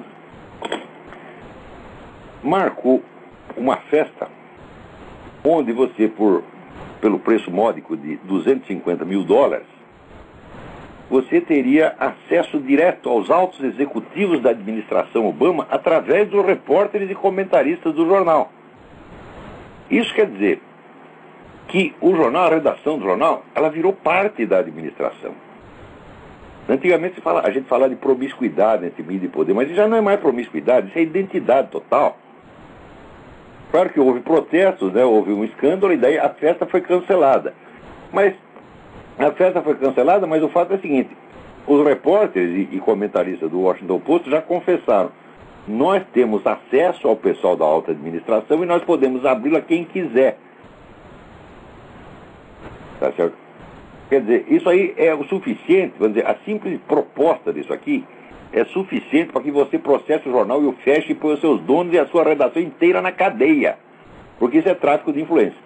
marcou uma festa onde você, por, pelo preço módico de duzentos e cinquenta mil dólares, você teria acesso direto aos altos executivos da administração Obama através dos repórteres e comentaristas do jornal. Isso quer dizer que o jornal, a redação do jornal, ela virou parte da administração. Antigamente se fala, a gente falava de promiscuidade entre mídia e poder, mas isso já não é mais promiscuidade, isso é identidade total. Claro que houve protestos, né, houve um escândalo e daí a festa foi cancelada. Mas a festa foi cancelada, mas o fato é o seguinte, os repórteres e, e comentaristas do Washington Post já confessaram, nós temos acesso ao pessoal da alta administração e nós podemos abri-lo a quem quiser. Tá certo? Quer dizer, isso aí é o suficiente, vamos dizer, a simples proposta disso aqui é suficiente para que você processe o jornal e o feche e põe os seus donos e a sua redação inteira na cadeia. Porque isso é tráfico de influência.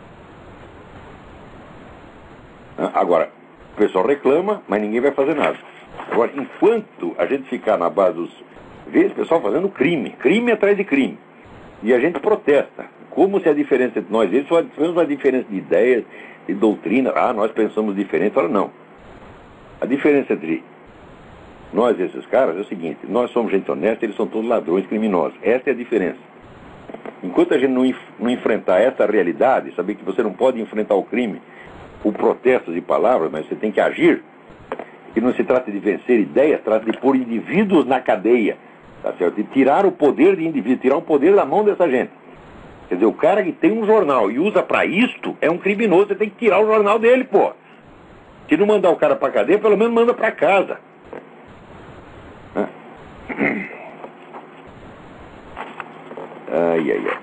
Agora, o pessoal reclama, mas ninguém vai fazer nada. Agora, enquanto a gente ficar na base dos... Vê esse pessoal fazendo crime, crime atrás de crime. E a gente protesta. Como se a diferença entre nós e eles fosse uma diferença de ideias, de doutrina. Ah, nós pensamos diferente. Olha, não. A diferença entre nós e esses caras é o seguinte, nós somos gente honesta, eles são todos ladrões criminosos. Essa é a diferença. Enquanto a gente não, não enfrentar essa realidade, saber que você não pode enfrentar o crime por protestos e palavras, mas você tem que agir, e não se trata de vencer ideias, trata de pôr indivíduos na cadeia, tá certo? De tirar o poder de indivíduo, tirar o poder da mão dessa gente. Quer dizer, o cara que tem um jornal e usa pra isto é um criminoso, você tem que tirar o jornal dele, pô. Se não mandar o cara pra cadeia, pelo menos manda pra casa. Ai, ai, ai.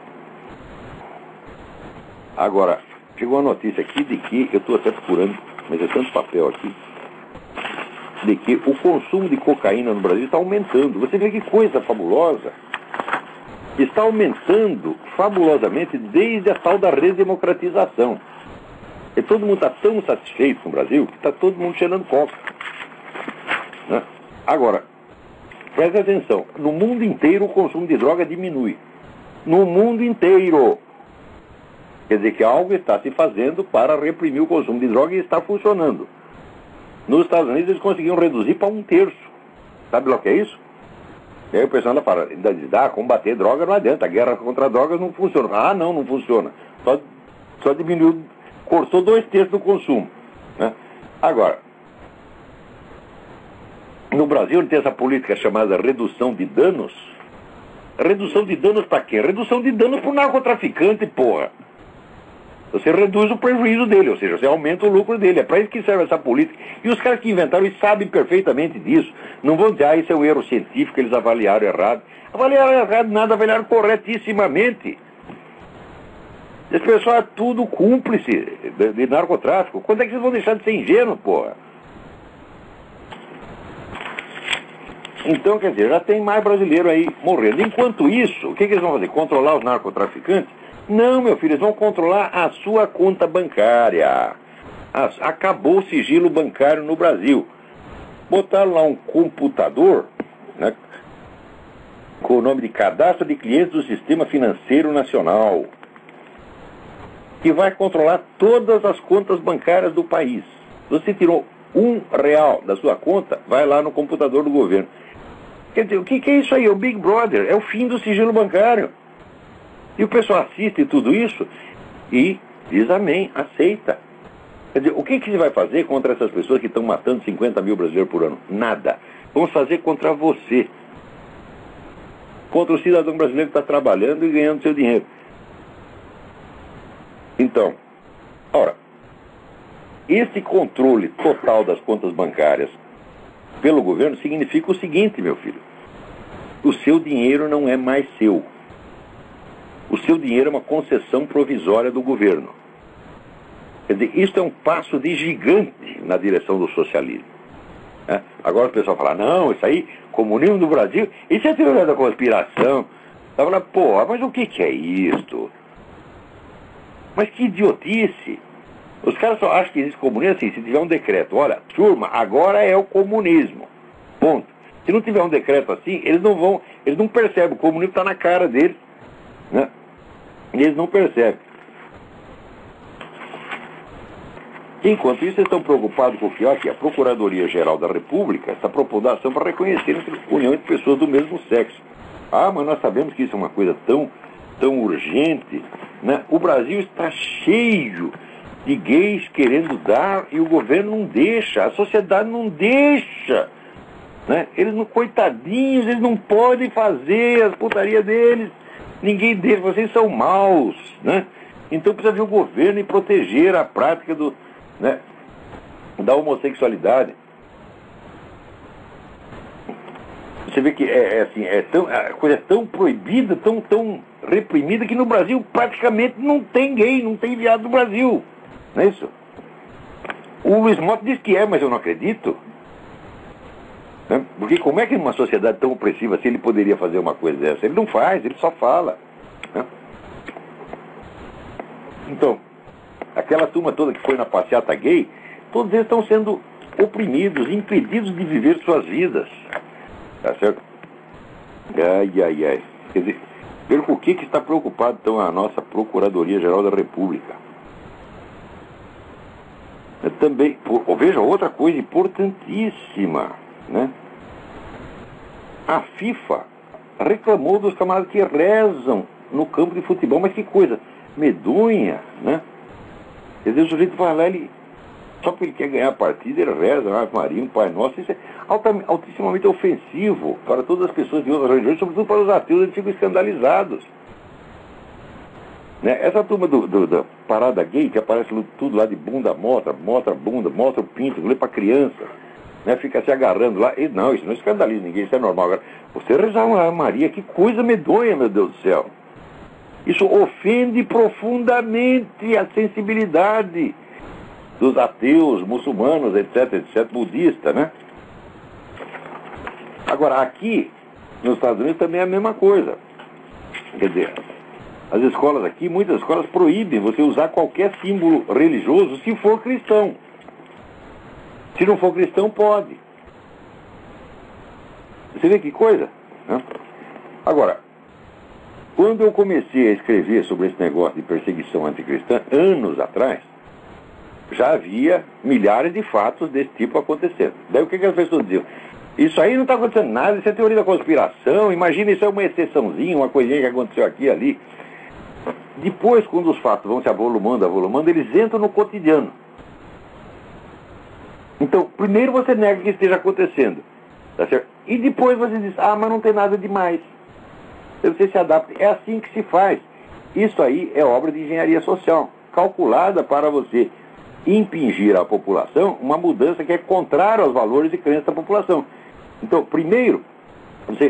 Agora, chegou uma notícia aqui de que, eu estou até procurando, mas é tanto papel aqui, de que o consumo de cocaína no Brasil está aumentando. Você vê que coisa fabulosa. Está aumentando fabulosamente desde a tal da redemocratização. E todo mundo está tão satisfeito com o Brasil que está todo mundo cheirando coca. Né? Agora, preste atenção, no mundo inteiro o consumo de droga diminui. No mundo inteiro. Quer dizer que algo está se fazendo para reprimir o consumo de droga e está funcionando. Nos Estados Unidos eles conseguiram reduzir para um terço. Sabe lá o que é isso? E aí o pessoal ainda fala, ainda diz, ah, combater droga não adianta, a guerra contra drogas não funciona. Ah, não, não funciona. Só, só diminuiu, cortou dois terços do consumo. Né? Agora, no Brasil ele tem essa política chamada redução de danos. Redução de danos para quê? Redução de danos para o narcotraficante, porra. Você reduz o prejuízo dele, ou seja, você aumenta o lucro dele. É para isso que serve essa política. E os caras que inventaram isso sabem perfeitamente disso. Não vão dizer, ah, isso é um erro científico, eles avaliaram errado. Avaliaram errado, nada, avaliaram corretissimamente. Esse pessoal é tudo cúmplice de, de narcotráfico. Quando é que vocês vão deixar de ser ingênuos, porra? Então, quer dizer, já tem mais brasileiro aí morrendo. Enquanto isso, o que, que eles vão fazer? Controlar os narcotraficantes? Não, meu filho, eles vão controlar a sua conta bancária. As, acabou o sigilo bancário no Brasil. Botaram lá um computador, né, com o nome de Cadastro de Clientes do Sistema Financeiro Nacional, que vai controlar todas as contas bancárias do país. Você tirou um real da sua conta, vai lá no computador do governo. Quer dizer, o que, que é isso aí? É o Big Brother, é o fim do sigilo bancário. E o pessoal assiste tudo isso e diz amém, aceita. Quer dizer, o que, que se vai fazer contra essas pessoas que estão matando cinquenta mil brasileiros por ano? Nada. Vamos fazer contra você. Contra o cidadão brasileiro que está trabalhando e ganhando seu dinheiro. Então, ora, esse controle total das contas bancárias pelo governo significa o seguinte, meu filho. O seu dinheiro não é mais seu. O seu dinheiro é uma concessão provisória do governo. Quer dizer, isso é um passo de gigante na direção do socialismo. É? Agora o pessoal fala, não, isso aí, comunismo do Brasil, isso é teoria da conspiração. Tá falando, pô, mas o que, que é isto? Mas que idiotice. Os caras só acham que existe comunismo assim, se tiver um decreto, olha, turma, agora é o comunismo. Ponto. Se não tiver um decreto assim, eles não vão, eles não percebem, o comunismo está na cara deles, né? E eles não percebem. Enquanto isso, eles estão preocupados com o que, ó, que a Procuradoria-Geral da República está propondo ação para reconhecer a união entre pessoas do mesmo sexo. Ah, mas nós sabemos que isso é uma coisa tão, tão urgente, né? O Brasil está cheio de gays querendo dar e o governo não deixa, a sociedade não deixa, né? Eles não, coitadinhos, eles não podem fazer as putarias deles, ninguém deixa, vocês são maus, né? Então precisa vir o governo e proteger a prática do, né, da homossexualidade. Você vê que é, é assim, é tão, a coisa é tão proibida, tão, tão reprimida, que no Brasil praticamente não tem gay, não tem viado no Brasil. Não é isso? O Luiz Mota diz que é, mas eu não acredito. Né? Porque como é que numa sociedade tão opressiva assim ele poderia fazer uma coisa dessa? Ele não faz, ele só fala. Né? Então, aquela turma toda que foi na passeata gay, todos eles estão sendo oprimidos, impedidos de viver suas vidas. Tá certo? Ai, ai, ai. Quer dizer, ver com o que, que está preocupado então a nossa Procuradoria-Geral da República. É também, por, veja, outra coisa importantíssima, né? A FIFA reclamou dos camaradas que rezam no campo de futebol, mas que coisa medonha, né? Quer dizer, o sujeito vai lá, ele, só porque ele quer ganhar a partida, ele reza, ah, Maria, um Pai Nosso. Isso é altam, altissimamente ofensivo para todas as pessoas de outras religiões, sobretudo para os ateus, eles ficam escandalizados. Né? Essa turma do, do, da parada gay, que aparece tudo lá de bunda, mostra, mostra a bunda, mostra o pinto, lê para criança, né? Fica se agarrando lá. E, não, isso não escandaliza ninguém, isso é normal. Agora, você rezar uma Maria, que coisa medonha, meu Deus do céu. Isso ofende profundamente a sensibilidade dos ateus, muçulmanos, etc, etc, budistas, né? Agora, aqui, nos Estados Unidos, também é a mesma coisa. Quer dizer, as escolas aqui, muitas escolas proíbem você usar qualquer símbolo religioso se for cristão. Se não for cristão, pode. Você vê que coisa? Né? Agora, quando eu comecei a escrever sobre esse negócio de perseguição anticristã, anos atrás, já havia milhares de fatos desse tipo acontecendo. Daí o que, que as pessoas diziam? Isso aí não está acontecendo nada, isso é teoria da conspiração, imagina, isso é uma exceçãozinha, uma coisinha que aconteceu aqui e ali. Depois, quando os fatos vão se avolumando, avolumando, eles entram no cotidiano. Então, primeiro você nega que esteja acontecendo, tá certo? E depois você diz, ah, mas não tem nada demais. Então você se adapta. É assim que se faz. Isso aí é obra de engenharia social, calculada para você impingir à população uma mudança que é contrária aos valores e crenças da população. Então, primeiro, você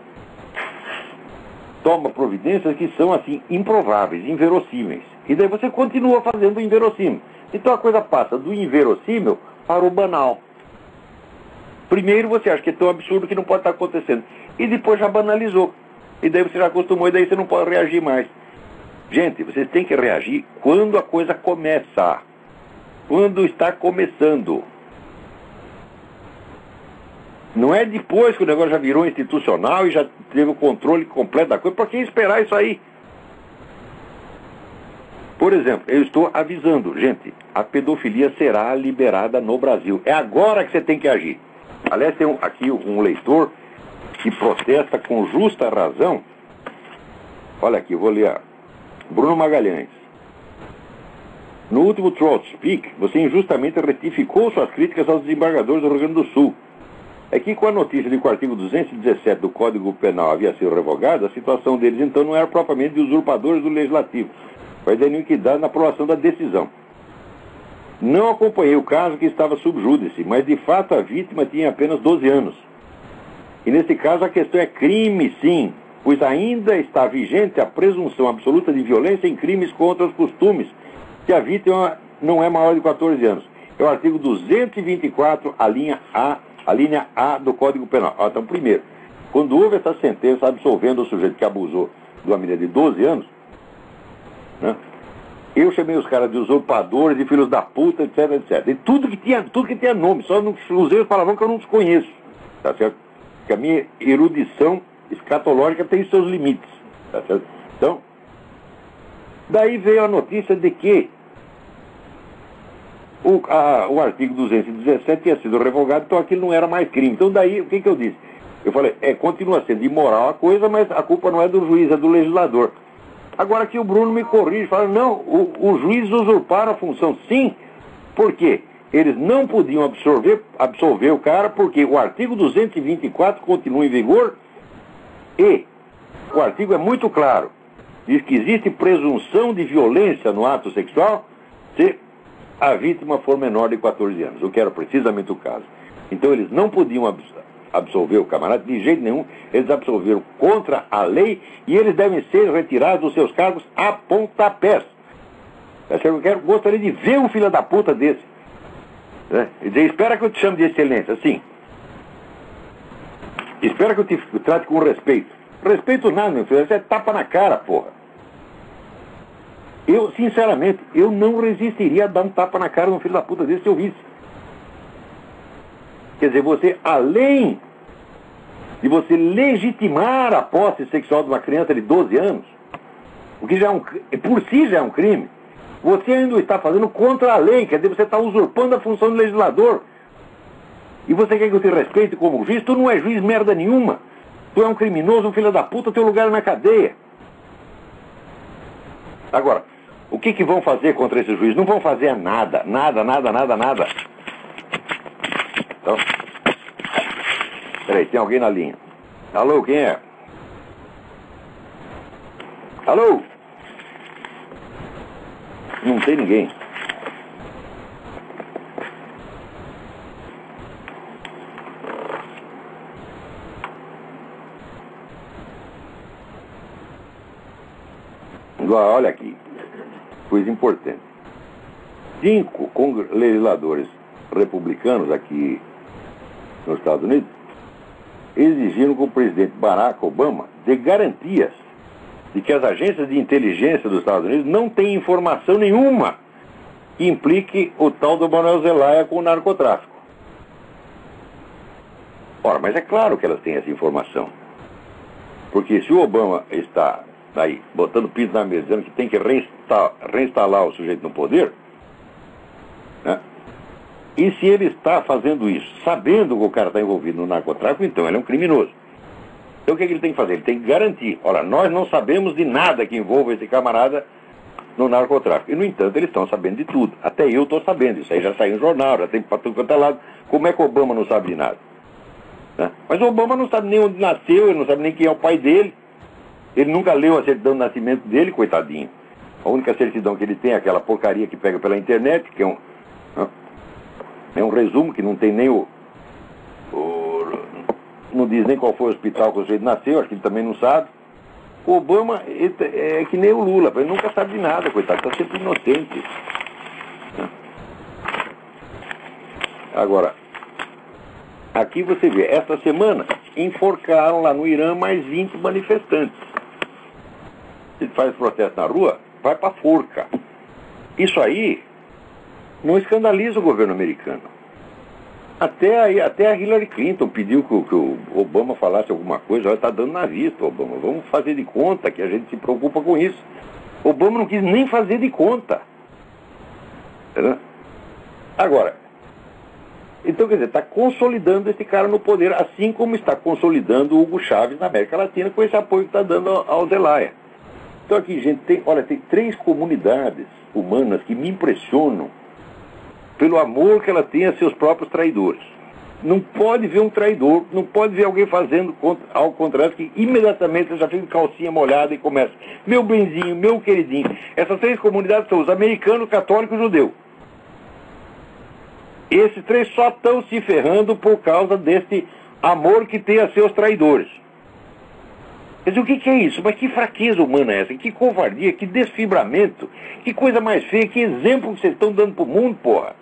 toma providências que são, assim, improváveis, inverossímeis. E daí você continua fazendo o inverossímil. Então a coisa passa do inverossímil para o banal. Primeiro você acha que é tão absurdo que não pode estar acontecendo. E depois já banalizou. E daí você já acostumou e daí você não pode reagir mais. Gente, vocês têm que reagir quando a coisa começa. Quando está começando. Não é depois que o negócio já virou institucional e já teve o controle completo da coisa. Por que esperar isso aí? Por exemplo, eu estou avisando, gente, a pedofilia será liberada no Brasil. É agora que você tem que agir. Aliás, tem um, aqui um leitor que protesta com justa razão. Olha aqui, eu vou ler. Bruno Magalhães. No último Trout Speak, você injustamente retificou suas críticas aos desembargadores do Rio Grande do Sul. É que com a notícia de que o artigo duzentos e dezessete do Código Penal havia sido revogado, a situação deles então não era propriamente de usurpadores do Legislativo, mas da iniquidade na aprovação da decisão. Não acompanhei o caso que estava sub júdice, mas de fato a vítima tinha apenas doze anos. E nesse caso a questão é crime, sim, pois ainda está vigente a presunção absoluta de violência em crimes contra os costumes, que a vítima não é maior de quatorze anos. É o artigo duzentos e vinte e quatro, a linha A, a linha A do Código Penal. Ah, então, primeiro, quando houve essa sentença absolvendo o sujeito que abusou de uma menina de doze anos, né, eu chamei os caras de usurpadores, de filhos da puta, etc, etcétera. E tudo que tinha, tudo que tinha nome, só não usei os palavrões que eu não os conheço. Tá certo? Porque a minha erudição escatológica tem seus limites. Tá certo? Então, daí veio a notícia de que o, a, o artigo duzentos e dezessete tinha sido revogado, então aquilo não era mais crime. Então daí, o que, que eu disse? Eu falei, é, continua sendo imoral a coisa, mas a culpa não é do juiz, é do legislador. Agora que o Bruno me corrige, fala, não, o, os juízes usurparam a função. Sim, por quê? Eles não podiam absorver, absolver o cara, porque o artigo duzentos e vinte e quatro continua em vigor e o artigo é muito claro. Diz que existe presunção de violência no ato sexual se a vítima for menor de quatorze anos, o que era precisamente o caso. Então eles não podiam absorver. absolver o camarada, de jeito nenhum, eles absolveram contra a lei e eles devem ser retirados dos seus cargos a pontapés. Eu quero, gostaria de ver um filho da puta desse. Né? E dizer, espera que eu te chame de excelência, sim. Espera que eu te trate com respeito. Respeito nada, meu filho, você é tapa na cara, porra. Eu, sinceramente, eu não resistiria a dar um tapa na cara de um filho da puta desse se eu visse. Quer dizer, você, além de você legitimar a posse sexual de uma criança de doze anos, o que já é um, por si já é um crime, você ainda está fazendo contra a lei, quer dizer, você está usurpando a função do legislador. E você quer que eu te respeite como juiz? Tu não é juiz merda nenhuma. Tu é um criminoso, um filho da puta, teu lugar é na cadeia. Agora, o que que vão fazer contra esse juiz? Não vão fazer nada, nada, nada, nada, nada. Então, peraí, tem alguém na linha. Alô, quem é? Alô? Não tem ninguém. Olha aqui, coisa importante. Cinco legisladores republicanos aqui nos Estados Unidos exigiram que o presidente Barack Obama dê garantias de que as agências de inteligência dos Estados Unidos não têm informação nenhuma que implique o tal do Manuel Zelaya com o narcotráfico. Ora, mas é claro que elas têm essa informação. Porque se o Obama está aí botando piso na mesa, dizendo que tem que reinstalar, reinstalar o sujeito no poder, né? E se ele está fazendo isso, sabendo que o cara está envolvido no narcotráfico, então ele é um criminoso. Então o que, é que ele tem que fazer? Ele tem que garantir, olha, nós não sabemos de nada que envolva esse camarada no narcotráfico. E, no entanto, eles estão sabendo de tudo. Até eu estou sabendo, isso aí já saiu no jornal, já tem para tudo quanto é lado. Como é que o Obama não sabe de nada? Né? Mas o Obama não sabe nem onde nasceu, ele não sabe nem quem é o pai dele. Ele nunca leu a certidão de nascimento dele, coitadinho. A única certidão que ele tem é aquela porcaria que pega pela internet, que é um... Né? É um resumo que não tem nem o, o... Não diz nem qual foi o hospital que o sujeito nasceu, acho que ele também não sabe. O Obama ele, é que nem o Lula, ele nunca sabe de nada, coitado, está sempre inocente. Agora, aqui você vê, esta semana enforcaram lá no Irã mais vinte manifestantes. Se faz protesto na rua, vai pra forca. Isso aí não escandaliza o governo americano. Até, aí, até a Hillary Clinton pediu que, que o Obama falasse alguma coisa. Ela está dando na vista, Obama. Vamos fazer de conta que a gente se preocupa com isso. Obama não quis nem fazer de conta. Entendeu? Agora, então, quer dizer, está consolidando esse cara no poder, assim como está consolidando o Hugo Chávez na América Latina com esse apoio que está dando ao, ao Zelaya. Então aqui, gente, tem, olha, tem três comunidades humanas que me impressionam pelo amor que ela tem a seus próprios traidores. Não pode ver um traidor, não pode ver alguém fazendo algo contrário, que imediatamente você já fica calcinha molhada e começa, meu benzinho, meu queridinho. Essas três comunidades são os americanos, católicos e judeu. Esses três só estão se ferrando por causa desse amor que tem a seus traidores. Quer dizer, o que, que é isso? Mas que fraqueza humana é essa? Que covardia, que desfibramento, que coisa mais feia, que exemplo que vocês estão dando pro mundo, porra.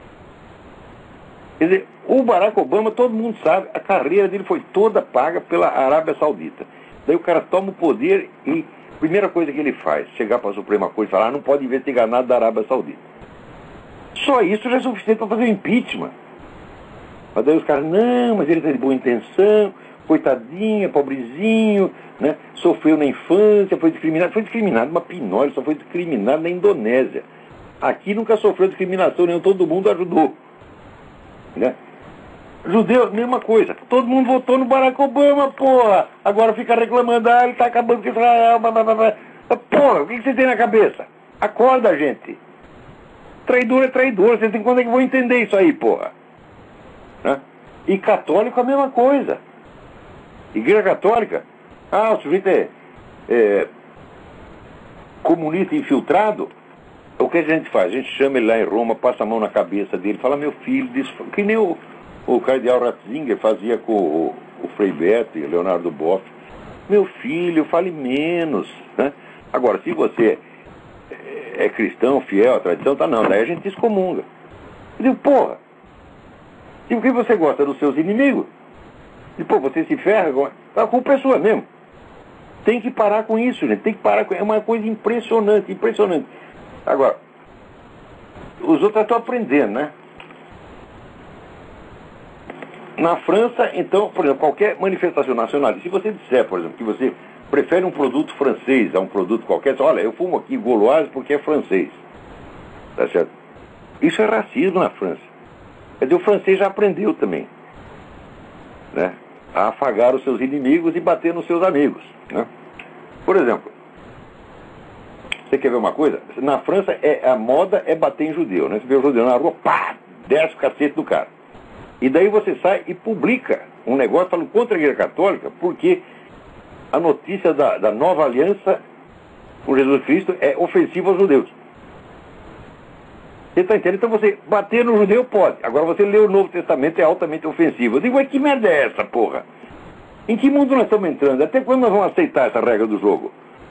Quer dizer, o Barack Obama, todo mundo sabe, a carreira dele foi toda paga pela Arábia Saudita. Daí o cara toma o poder e a primeira coisa que ele faz, chegar para a Suprema Corte e falar, ah, não pode investigar nada da Arábia Saudita. Só isso já é suficiente para fazer o impeachment. Mas daí os caras, não, mas ele está de boa intenção, coitadinha, pobrezinho, né? Sofreu na infância, foi discriminado. Foi discriminado uma pinóia, só foi discriminado na Indonésia. Aqui nunca sofreu discriminação nenhuma, todo mundo ajudou. Né? Judeu, mesma coisa. Todo mundo votou no Barack Obama, porra. Agora fica reclamando, ah, ele está acabando com Israel, blá, blá, blá, blá. Porra, o que você tem na cabeça? Acorda, gente. Traidor é traidor, vocês têm quando é que vão entender isso aí, porra? Né? E católico a mesma coisa. Igreja católica, ah, o sujeito é, é comunista infiltrado. O que a gente faz? A gente chama ele lá em Roma, passa a mão na cabeça dele, fala, meu filho, diz, que nem o, o cardeal Ratzinger fazia com o, o Frei Beto e o Leonardo Boff. Meu filho, fale menos. Né? Agora, se você é cristão, fiel à tradição, tá não, daí a gente excomunga. Eu digo, porra, e por que você gosta dos seus inimigos? E pô, você se ferra, a culpa é sua mesmo. Tem que parar com isso, gente, tem que parar com... É uma coisa impressionante, impressionante. Agora, os outros estão aprendendo, né? Na França, então, por exemplo, qualquer manifestação nacionalista, se você disser, por exemplo, que você prefere um produto francês a um produto qualquer, olha, eu fumo aqui Gauloise porque é francês. Tá certo? Isso é racismo na França. Quer dizer, o francês já aprendeu também, né, a afagar os seus inimigos e bater nos seus amigos. Né? Por exemplo, você quer ver uma coisa? Na França, é, a moda é bater em judeu. Né? Você vê o judeu na rua, pá, desce o cacete do cara. E daí você sai e publica um negócio falando contra a Igreja Católica, porque a notícia da, da nova aliança com Jesus Cristo é ofensiva aos judeus. Você está entendendo? Então você bater no judeu pode. Agora você lê o Novo Testamento é altamente ofensivo. Eu digo, mas que merda é essa, porra? Em que mundo nós estamos entrando? Até quando nós vamos aceitar essa regra do jogo?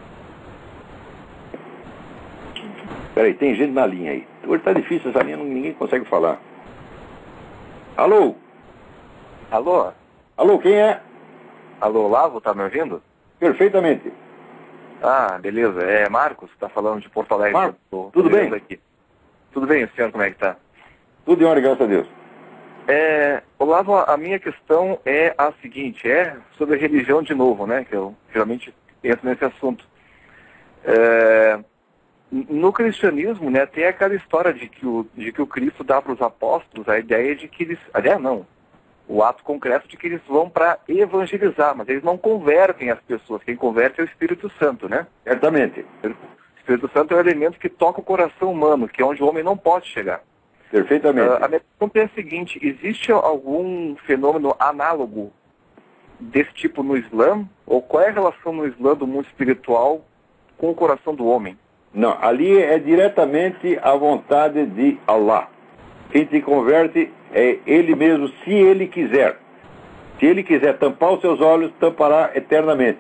Peraí, tem gente na linha aí. Hoje está difícil essa linha, ninguém consegue falar. Alô?
Alô?
Alô, quem é?
Alô, Lavo, tá me ouvindo?
Perfeitamente.
Ah, beleza. É Marcos, tá falando de Porto Alegre.
Marcos,
tô,
tudo
tô
bem?
Aqui. Tudo bem, senhor, como é que tá?
Tudo em ordem, graças a Deus.
É, Olavo, a minha questão é a seguinte, é sobre a religião de novo, né, que eu geralmente entro nesse assunto. É, no cristianismo, né, tem aquela história de que o, de que o Cristo dá para os apóstolos a ideia de que eles, aliás, não, o ato concreto de que eles vão para evangelizar, mas eles não convertem as pessoas, quem converte é o Espírito Santo, né?
Certamente.
O Espírito Santo é um elemento que toca o coração humano, que é onde o homem não pode chegar.
Perfeitamente.
Uh, a minha pergunta é a seguinte, existe algum fenômeno análogo desse tipo no Islã? Ou qual é a relação no Islã do mundo espiritual com o coração do homem?
Não, ali é diretamente a vontade de Allah. Quem te converte é Ele mesmo, se Ele quiser. Se Ele quiser tampar os seus olhos, tampará eternamente.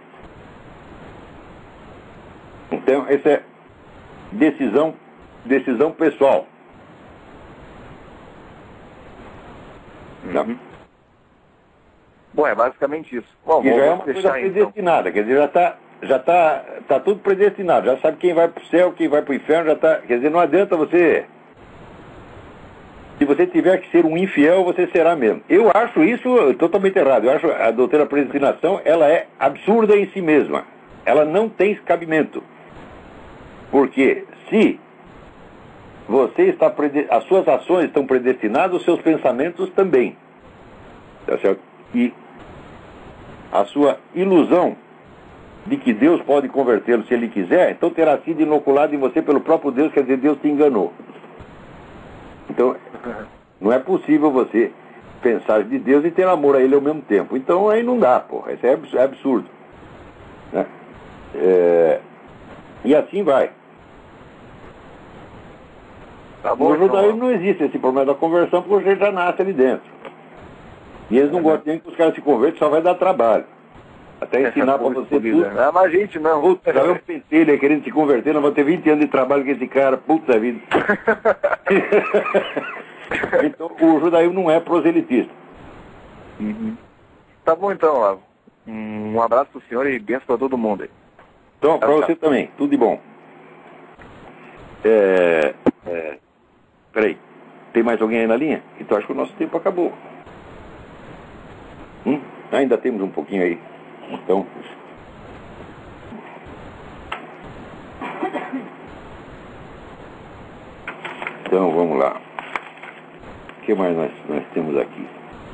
Então, essa é decisão, decisão pessoal. Não.
Uhum. Bom, é basicamente isso. Bom,
E já é uma
vamos
coisa
fechar então.
predestinada, quer dizer, já está já está tá tudo predestinado, já sabe quem vai para o céu, quem vai para o inferno, já está. Quer dizer, não adianta você. Se você tiver que ser um infiel, você será mesmo. Eu acho isso totalmente errado. Eu acho a doutrina da predestinação, ela é absurda em si mesma. Ela não tem cabimento. Porque se você está prede... as suas ações estão predestinadas, os seus pensamentos também. Tá certo? E a sua ilusão de que Deus pode convertê-lo se Ele quiser, então terá sido inoculado em você pelo próprio Deus, quer dizer, Deus te enganou. Então, não é possível você pensar de Deus e ter amor a Ele ao mesmo tempo. Então, aí não dá, porra. Isso é absurdo. Né? É... E assim vai.
Tá bom,
no judaísmo
então,
não existe esse problema da conversão, porque você já nasce ali dentro. E eles não é, gostam nem que os caras se convertam, só vai dar trabalho. Até ensinar para você tudo.
Ah, mas a gente não.
Puta, já é um pentelho querendo se converter, nós vamos ter vinte anos de trabalho com esse cara, puta vida. Então, o judaísmo não é proselitista.
Uhum. Tá bom então, Lavo. Um abraço pro senhor e benção para todo mundo aí.
Então, para você também, tudo de bom. É, é, peraí, tem mais alguém aí na linha? Então acho que o nosso tempo acabou. Hum? Ainda temos um pouquinho aí. Então. Então vamos lá. O que mais nós, nós temos aqui?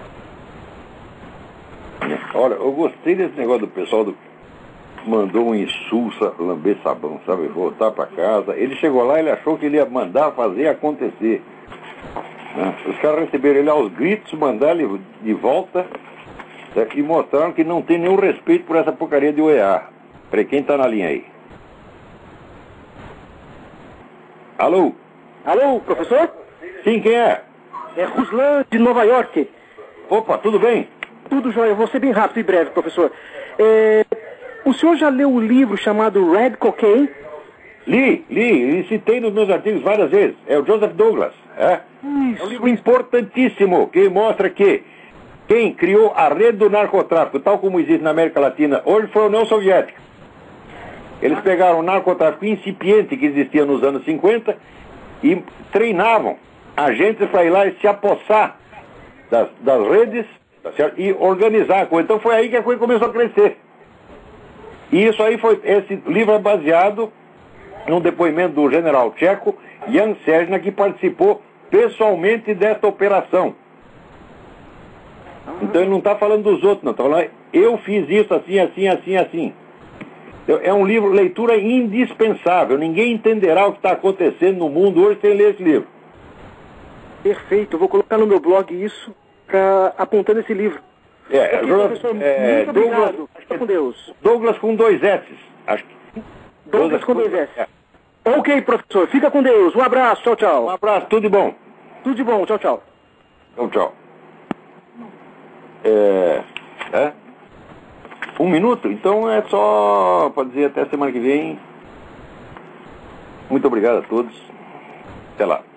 Olha, eu gostei desse negócio do pessoal do. Mandou um insulsa lamber sabão, sabe? Voltar para casa. Ele chegou lá, ele achou que ele ia mandar fazer acontecer. Né? Os caras receberam ele aos gritos, mandaram ele de volta, né? E mostraram que não tem nenhum respeito por essa porcaria de O E A. Peraí, quem tá na linha aí? Alô?
Alô, professor?
Sim, quem é?
É Ruslan, de Nova York.
Opa, tudo bem?
Tudo jóia, eu vou ser bem rápido e breve, professor. É... O senhor já leu um livro chamado Red Cocaine?
Li, li, e citei nos meus artigos várias vezes. É o Joseph Douglas. É,
Isso.
é um livro importantíssimo que mostra que quem criou a rede do narcotráfico, tal como existe na América Latina hoje, foi a União Soviética. Eles pegaram o narcotráfico incipiente que existia nos anos cinquenta e treinavam agentes para ir lá e se apossar das, das redes, tá certo? E organizar a coisa. Então foi aí que a coisa começou a crescer. E isso aí foi, esse livro é baseado num depoimento do general tcheco Jan Sežna, que participou pessoalmente desta operação. Então ele não está falando dos outros, não. Está falando, eu fiz isso assim, assim, assim, assim. É um livro, leitura indispensável. Ninguém entenderá o que está acontecendo no mundo hoje sem ler esse livro.
Perfeito, eu vou colocar no meu blog isso, pra, apontando esse livro.
É,
Ok,
Douglas,
professor,
é,
muito
Douglas,
obrigado. Fica com Deus.
Douglas com dois S. Acho que.
Douglas com dois S. Ok, professor, fica com Deus. Um abraço, tchau,
Um
tchau.
abraço, tudo de bom.
Tudo de bom, tchau, tchau.
Tchau, tchau. É, é? Um minuto? Então é só para dizer até semana que vem. Muito obrigado a todos. Até lá.